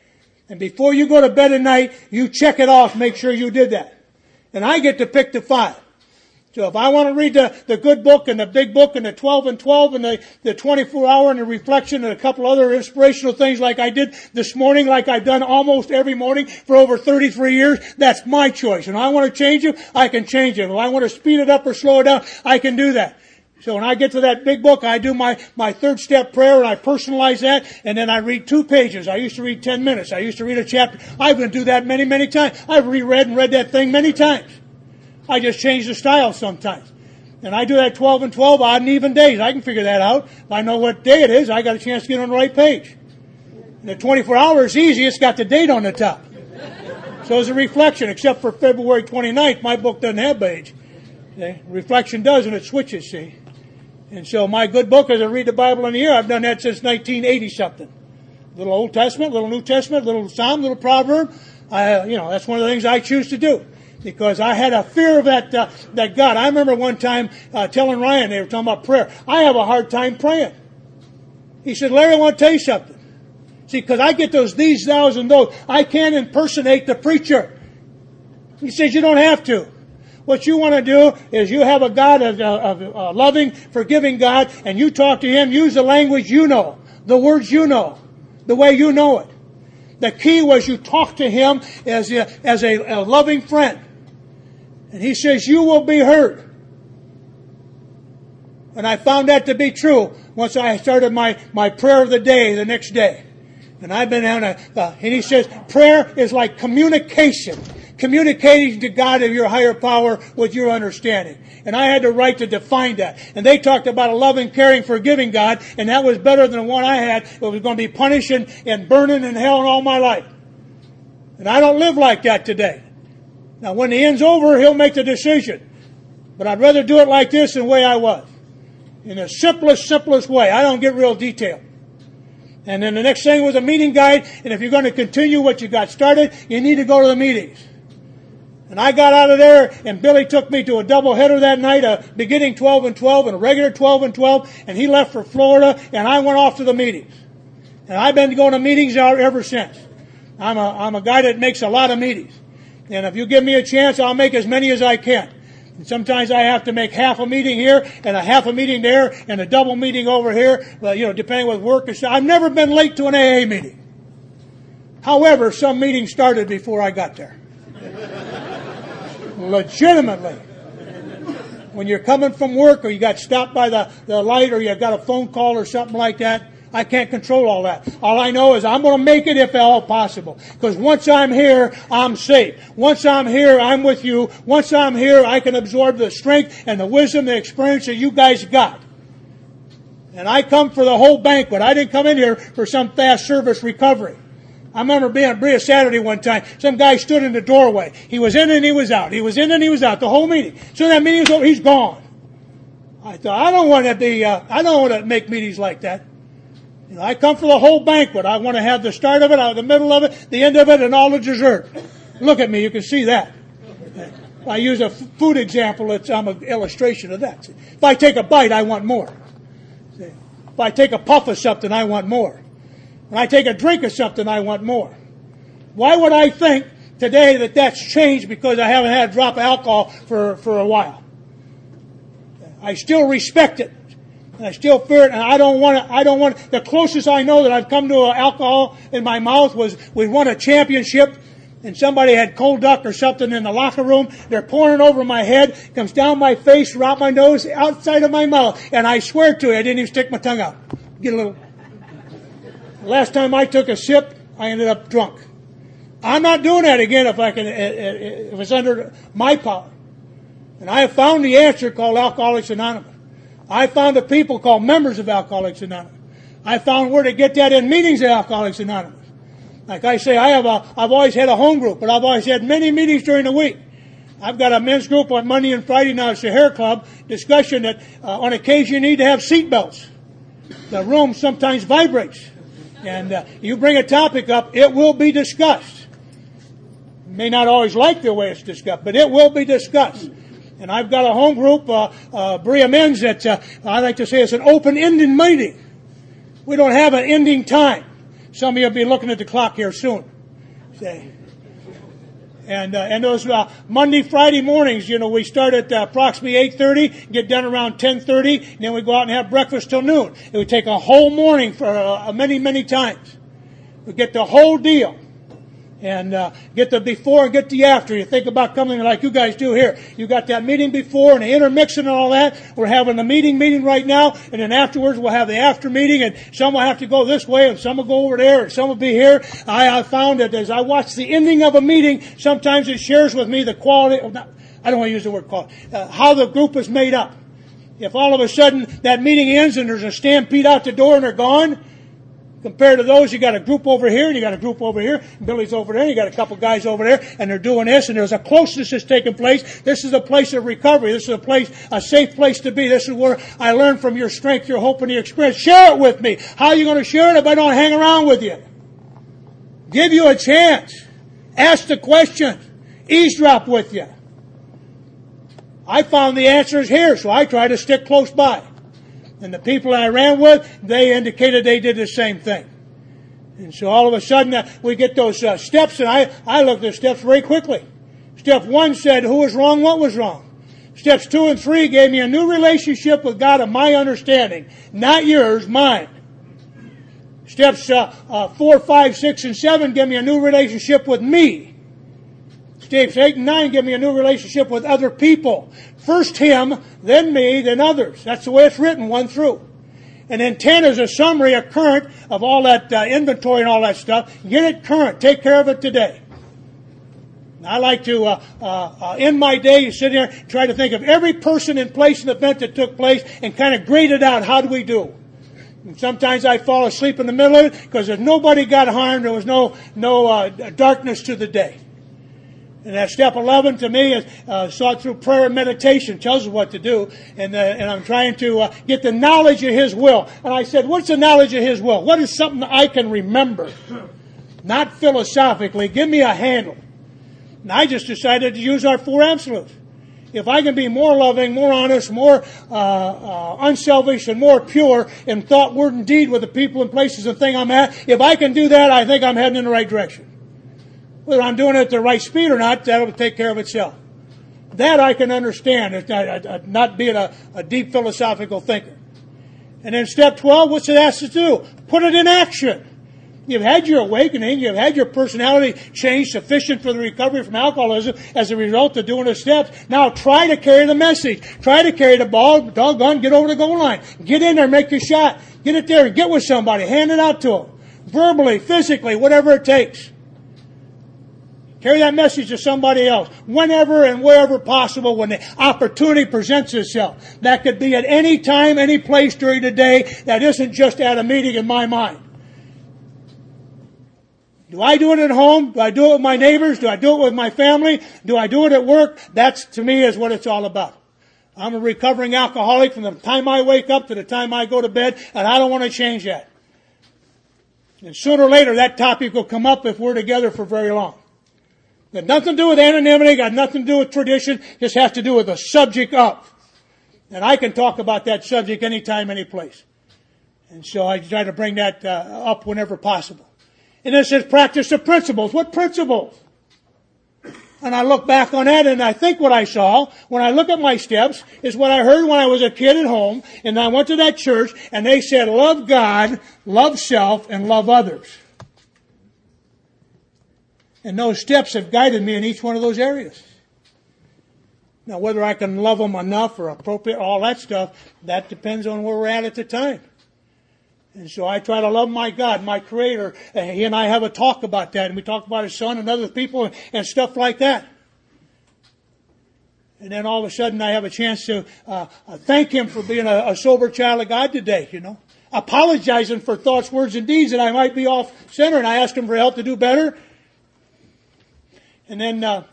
S3: And before you go to bed at night, you check it off, make sure you did that. And I get to pick the five. So if I want to read the, the good book and the big book and the twelve and twelve and the, the twenty-four hour and the reflection and a couple other inspirational things like I did this morning, like I've done almost every morning for over thirty-three years, that's my choice. And if I want to change it, I can change it. If I want to speed it up or slow it down, I can do that. So when I get to that big book, I do my, my third step prayer and I personalize that, and then I read two pages. I used to read ten minutes. I used to read a chapter. I've been do that many, many times. I've reread and read that thing many times. I just change the style sometimes. And I do that twelve and twelve, odd and even days. I can figure that out. If I know what day it is, I got a chance to get on the right page. And the twenty-four hour is easy. It's got the date on the top. So it's a reflection, except for February twenty-ninth. My book doesn't have page. See? Reflection does, and it switches, see. And so my good book is I read the Bible in a year. I've done that since nineteen eighty something. Little Old Testament, little New Testament, little Psalm, little Proverb. I, you know, that's one of the things I choose to do. Because I had a fear of that, uh, that God. I remember one time uh, telling Ryan, they were talking about prayer. I have a hard time praying. He said, Larry, I want to tell you something. See, because I get those these, thous, and those. I can't impersonate the preacher. He says, you don't have to. What you want to do is you have a God, of, of, of a loving, forgiving God, and you talk to Him, use the language you know, the words you know, the way you know it. The key was you talk to Him as a, as a, a loving friend. And He says, you will be heard. And I found that to be true once I started my, my prayer of the day the next day. And I've been on a, uh, and He says, prayer is like communication. Communicating to God of your higher power with your understanding. And I had the right to define that. And they talked about a loving, caring, forgiving God, and that was better than the one I had. It was going to be punishing and burning in hell all my life. And I don't live like that today. Now, when the end's over, He'll make the decision. But I'd rather do it like this than the way I was. In the simplest, simplest way. I don't get real detailed. And then the next thing was a meeting guide. And if you're going to continue what you got started, you need to go to the meetings. And I got out of there, and Billy took me to a double header that night, a beginning twelve and twelve and a regular twelve and twelve, and he left for Florida, and I went off to the meetings. And I've been going to meetings ever since. I'm a, I'm a guy that makes a lot of meetings. And if you give me a chance, I'll make as many as I can. And sometimes I have to make half a meeting here, and a half a meeting there, and a double meeting over here, well, you know, depending with work and stuff. I've never been late to an A A meeting. However, some meetings started before I got there. Legitimately. When you're coming from work or you got stopped by the, the light or you got a phone call or something like that, I can't control all that. All I know is I'm going to make it if at all possible. Because once I'm here, I'm safe. Once I'm here, I'm with you. Once I'm here, I can absorb the strength and the wisdom, the experience that you guys got. And I come for the whole banquet. I didn't come in here for some fast service recovery. I remember being at Bria Saturday one time. Some guy stood in the doorway. He was in and he was out. He was in and he was out. The whole meeting. So that meeting was over. He's gone. I thought, I don't want to be, uh, I don't want to make meetings like that. You know, I come for the whole banquet. I want to have the start of it, the middle of it, the end of it, and all the dessert. Look at me. You can see that. If I use a food example, it's, I'm an illustration of that. If I take a bite, I want more. If I take a puff of something, I want more. When I take a drink of something, I want more. Why would I think today that that's changed because I haven't had a drop of alcohol for, for a while? I still respect it. And I still fear it, and I don't want to, I don't want to, the closest I know that I've come to alcohol in my mouth was we won a championship, and somebody had cold duck or something in the locker room. They're pouring over my head, comes down my face, around my nose, outside of my mouth, and I swear to you, I didn't even stick my tongue out. Get a little. Last time I took a sip, I ended up drunk. I'm not doing that again if I can, if it's under my power. And I have found the answer called Alcoholics Anonymous. I found the people called members of Alcoholics Anonymous. I found where to get that in meetings of Alcoholics Anonymous. Like I say, I have a, I've always had a home group, but I've always had many meetings during the week. I've got a men's group on Monday and Friday now. It's the Hair Club discussion that uh, on occasion you need to have seat belts. The room sometimes vibrates. And uh, you bring a topic up, it will be discussed. You may not always like the way it's discussed, but it will be discussed. And I've got a home group, uh, uh, Berea Men's, that uh, I like to say it's an open-ended meeting. We don't have an ending time. Some of you will be looking at the clock here soon. Say. And uh, and those uh, Monday, Friday mornings, you know, we start at uh, approximately eight thirty, get done around ten thirty, and then we go out and have breakfast till noon. It would take a whole morning for uh, many, many times. We get the whole deal. And uh, get the before and get the after. You think about coming like you guys do here. You got that meeting before and the intermixing and all that. We're having a meeting meeting right now, and then afterwards we'll have the after meeting, and some will have to go this way, and some will go over there, and some will be here. I, I found that as I watch the ending of a meeting, sometimes it shares with me the quality. Not, I don't want to use the word quality. Uh, how the group is made up. If all of a sudden that meeting ends and there's a stampede out the door and they're gone. Compared to those, you got a group over here, and you got a group over here, and Billy's over there, and you got a couple guys over there, and they're doing this, and there's a closeness that's taking place. This is a place of recovery. This is a place, a safe place to be. This is where I learn from your strength, your hope, and your experience. Share it with me. How are you going to share it if I don't hang around with you? Give you a chance. Ask the questions. Eavesdrop with you. I found the answers here, so I try to stick close by. And the people I ran with, they indicated they did the same thing. And so all of a sudden, uh, we get those uh, steps, and I, I looked at steps very quickly. Step one said, who was wrong, what was wrong. Steps two and three gave me a new relationship with God of my understanding. Not yours, mine. Steps uh, uh, four, five, six, and seven give me a new relationship with me. Steps eight and nine give me a new relationship with other people. First him, then me, then others. That's the way it's written, one through. And then ten is a summary, a current of all that uh, inventory and all that stuff. Get it current. Take care of it today. I like to uh, uh, uh, end my day, sit here, try to think of every person and place and event that took place and kind of grade it out. How do we do? And sometimes I fall asleep in the middle of it because nobody got harmed. There was no no uh, darkness to the day. And that step eleven to me is uh, sought through prayer and meditation. Tells us what to do. And uh, and I'm trying to uh, get the knowledge of His will. And I said, what's the knowledge of His will? What is something I can remember? Not philosophically. Give me a handle. And I just decided to use our four absolutes. If I can be more loving, more honest, more uh, uh, unselfish, and more pure in thought, word, and deed with the people and places and thing I'm at, if I can do that, I think I'm heading in the right direction. Whether I'm doing it at the right speed or not, that'll take care of itself. That I can understand, not being a, a deep philosophical thinker. And then step twelve, what's it asked to do? Put it in action. You've had your awakening, you've had your personality change sufficient for the recovery from alcoholism as a result of doing the steps. Now try to carry the message. Try to carry the ball, doggone, get over the goal line. Get in there, make your shot. Get it there and get with somebody. Hand it out to them. Verbally, physically, whatever it takes. Carry that message to somebody else. Whenever and wherever possible when the opportunity presents itself. That could be at any time, any place during the day. That isn't just at a meeting in my mind. Do I do it at home? Do I do it with my neighbors? Do I do it with my family? Do I do it at work? That's, to me, is what it's all about. I'm a recovering alcoholic from the time I wake up to the time I go to bed, and I don't want to change that. And sooner or later, that topic will come up if we're together for very long. Got nothing to do with anonymity, got nothing to do with tradition, just has to do with the subject of. And I can talk about that subject anytime, any place. And so I try to bring that uh, up whenever possible. And it says practice the principles. What principles? And I look back on that and I think what I saw when I look at my steps is what I heard when I was a kid at home. And I went to that church and they said love God, love self, and love others. And those steps have guided me in each one of those areas. Now, whether I can love them enough or appropriate, all that stuff, that depends on where we're at at the time. And so I try to love my God, my Creator. And he and I have a talk about that. And we talk about His Son and other people and, and stuff like that. And then all of a sudden I have a chance to uh, thank Him for being a, a sober child of God today, you know. Apologizing for thoughts, words, and deeds that I might be off center. And I ask Him for help to do better. And then, uh,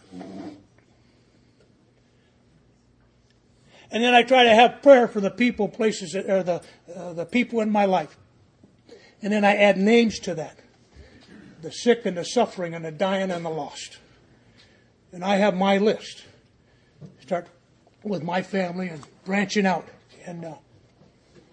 S3: and then I try to have prayer for the people, places, that, or the uh, the people in my life. And then I add names to that: the sick and the suffering and the dying and the lost. And I have my list. Start with my family and branching out. And uh,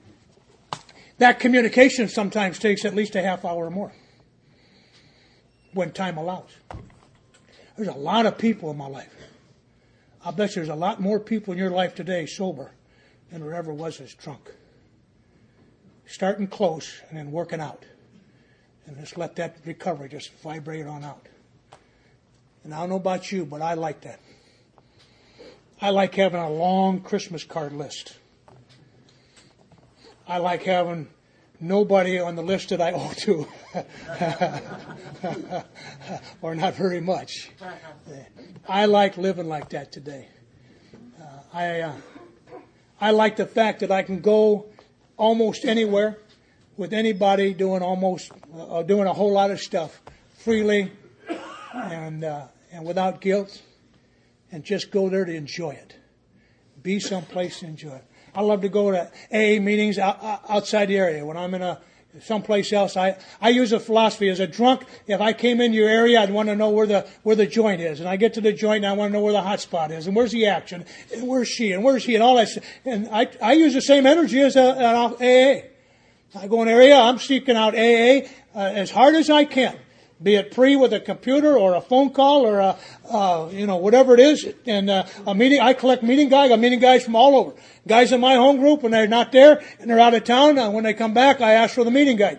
S3: that communication sometimes takes at least a half hour or more. when time allows. There's a lot of people in my life. I bet there's a lot more people in your life today sober than there ever was as drunk. Starting close and then working out. And just let that recovery just vibrate on out. And I don't know about you, but I like that. I like having a long Christmas card list. I like having nobody on the list that I owe to. Or not very much. I like living like that today. Uh, I uh, I like the fact that I can go almost anywhere with anybody doing almost uh, doing a whole lot of stuff freely and uh, and without guilt, and just go there to enjoy it. Be someplace to enjoy it. I love to go to A A meetings outside the area. When I'm in a someplace else, I, I use a philosophy. As a drunk, if I came into your area, I'd want to know where the where the joint is. And I get to the joint and I want to know where the hot spot is. And where's the action? And where's she? And where's he? And all that stuff. And I, I use the same energy as a, an A A. I go in an area, I'm seeking out A A uh, as hard as I can. Be it pre with a computer or a phone call or a, uh, you know, whatever it is. And uh, a meeting, I collect meeting guys. I got meeting guys from all over. Guys in my home group, when they're not there and they're out of town, uh, when they come back, I ask for the meeting guide.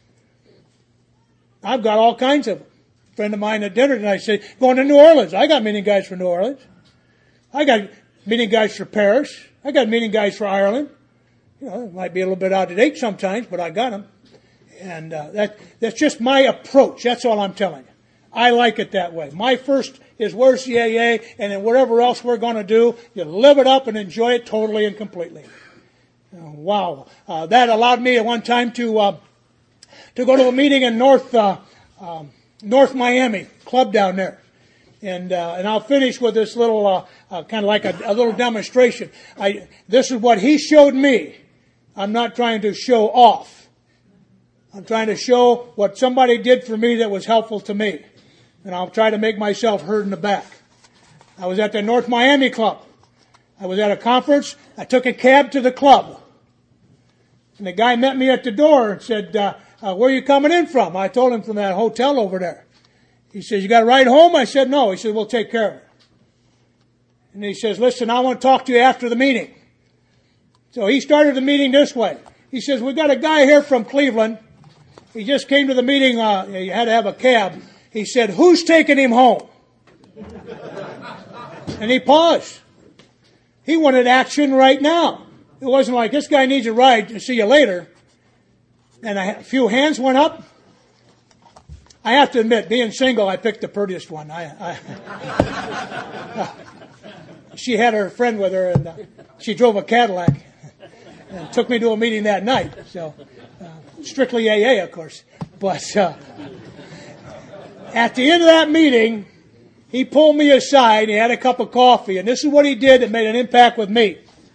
S3: I've got all kinds of them. A friend of mine at dinner tonight said, going to New Orleans. I got meeting guides for New Orleans. I got meeting guides for Paris. I got meeting guides for Ireland. You know, it might be a little bit out of date sometimes, but I got them. And uh, that that's just my approach. That's all I'm telling you. I like it that way. My first is where's the A A, and then whatever else we're going to do, you live it up and enjoy it totally and completely. Uh, wow. Uh, that allowed me at one time to uh, to go to a meeting in North uh, um, North Miami, club down there. And uh, and I'll finish with this little, uh, uh, kind of like a, a little demonstration. I This is what he showed me. I'm not trying to show off. I'm trying to show what somebody did for me that was helpful to me. And I'll try to make myself heard in the back. I was at the North Miami Club. I was at a conference. I took a cab to the club. And the guy met me at the door and said, uh, uh, where are you coming in from? I told him from that hotel over there. He says, you got a ride home? I said, no. He said, we'll take care of it. And he says, listen, I want to talk to you after the meeting. So he started the meeting this way. He says, we got a guy here from Cleveland. He just came to the meeting. Uh, you had to have a cab. He said, who's taking him home? And he paused. He wanted action right now. It wasn't like, this guy needs a ride, see you later. And a few hands went up. I have to admit, being single, I picked the prettiest one. I, I she had her friend with her, and uh, she drove a Cadillac. And took me to a meeting that night. So, uh, strictly A A, of course. But uh, at the end of that meeting, he pulled me aside. He had a cup of coffee. And this is what he did that made an impact with me.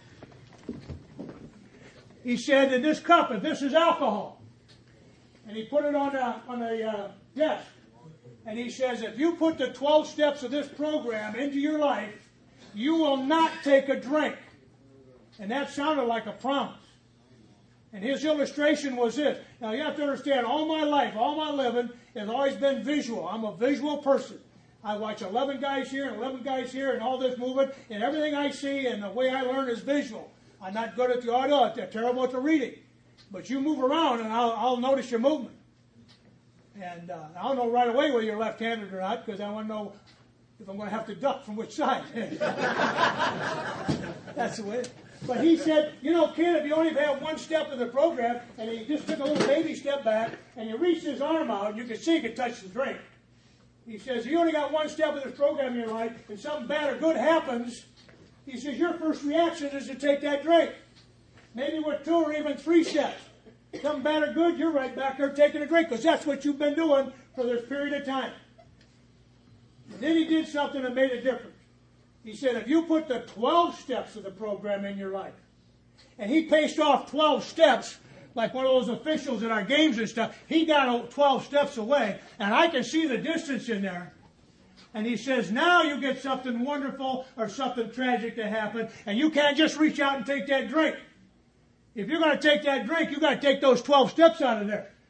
S3: He said, in this cup, if this is alcohol. And he put it on the, on the uh, desk. And he says, if you put the twelve steps of this program into your life, you will not take a drink. And that sounded like a promise. And his illustration was this. Now you have to understand, all my life, all my living has always been visual. I'm a visual person. I watch eleven guys here and eleven guys here and all this movement, and everything I see and the way I learn is visual. I'm not good at the audio. I'm terrible at the reading. But you move around and I'll, I'll notice your movement. And uh, I'll know right away whether you're left-handed or not, because I want to know if I'm going to have to duck from which side. That's the way it is. But he said, you know, kid, if you only have one step in the program, and he just took a little baby step back, and you reached his arm out, and you could see he could touch the drink. He says, you only got one step in this program in your life, and something bad or good happens. He says, your first reaction is to take that drink. Maybe with two or even three steps. Something bad or good, you're right back there taking a drink, because that's what you've been doing for this period of time. And then he did something that made a difference. He said, if you put the twelve steps of the program in your life, and he paced off twelve steps, like one of those officials at our games and stuff, he got twelve steps away, and I can see the distance in there. And he says, now you get something wonderful or something tragic to happen, and you can't just reach out and take that drink. If you're going to take that drink, you've got to take those twelve steps out of there.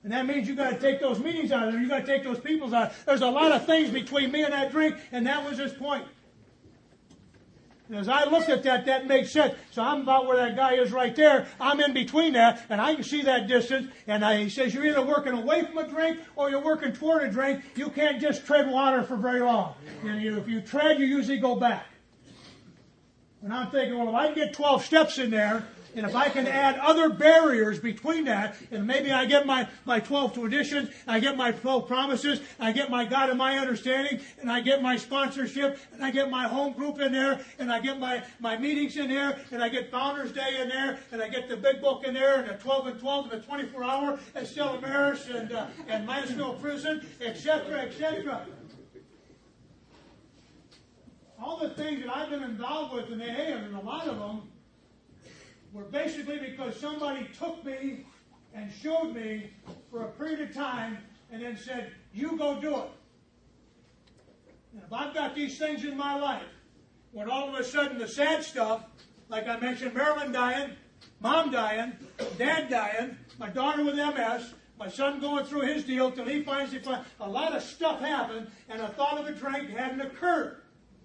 S3: And that means you got to take those meetings out of there. You got to take those people out. There's a lot of things between me and that drink, and that was his point. And as I looked at that, that made sense. So I'm about where that guy is right there. I'm in between that, and I can see that distance. And I, he says, you're either working away from a drink or you're working toward a drink. You can't just tread water for very long. And you, if you tread, you usually go back. And I'm thinking, well, if I can get twelve steps in there, and if I can add other barriers between that, and maybe I get my, my twelve traditions, I get my twelve promises, I get my God and my understanding, and I get my sponsorship, and I get my home group in there, and I get my, my meetings in there, and I get Founders Day in there, and I get the big book in there, and the twelve and twelve, and the twenty-four hour, and Stella Maris, and, uh, and Mansfield Prison, et cetera, et cetera. All the things that I've been involved with in A A, and a lot of them, were basically because somebody took me and showed me for a period of time and then said, you go do it. And if I've got these things in my life, when all of a sudden the sad stuff, like I mentioned, Marilyn dying, Mom dying, Dad dying, my daughter with M S, my son going through his deal till he finds it, a lot of stuff happened, and a thought of a drink hadn't occurred.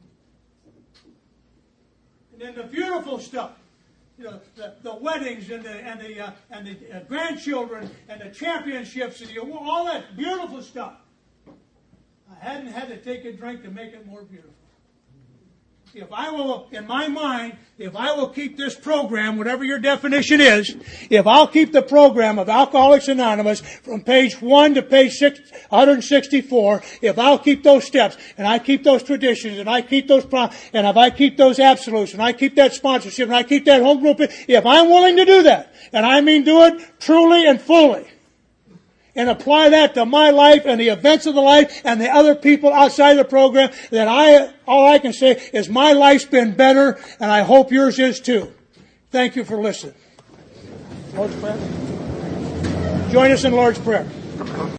S3: And then the beautiful stuff. You know, the, the weddings and the and the uh, and the uh, grandchildren and the championships and the, all that beautiful stuff. I hadn't had to take a drink to make it more beautiful. If I will, in my mind, if I will keep this program, whatever your definition is, if I'll keep the program of Alcoholics Anonymous from page one to page six, one hundred sixty-four, if I'll keep those steps, and I keep those traditions, and I keep those, prom- and if I keep those absolutes, and I keep that sponsorship, and I keep that home group, if I'm willing to do that, and I mean do it truly and fully, and apply that to my life and the events of the life and the other people outside the program, then I, all I can say is my life's been better, and I hope yours is too. Thank you for listening. Lord's Prayer. Join us in Lord's Prayer.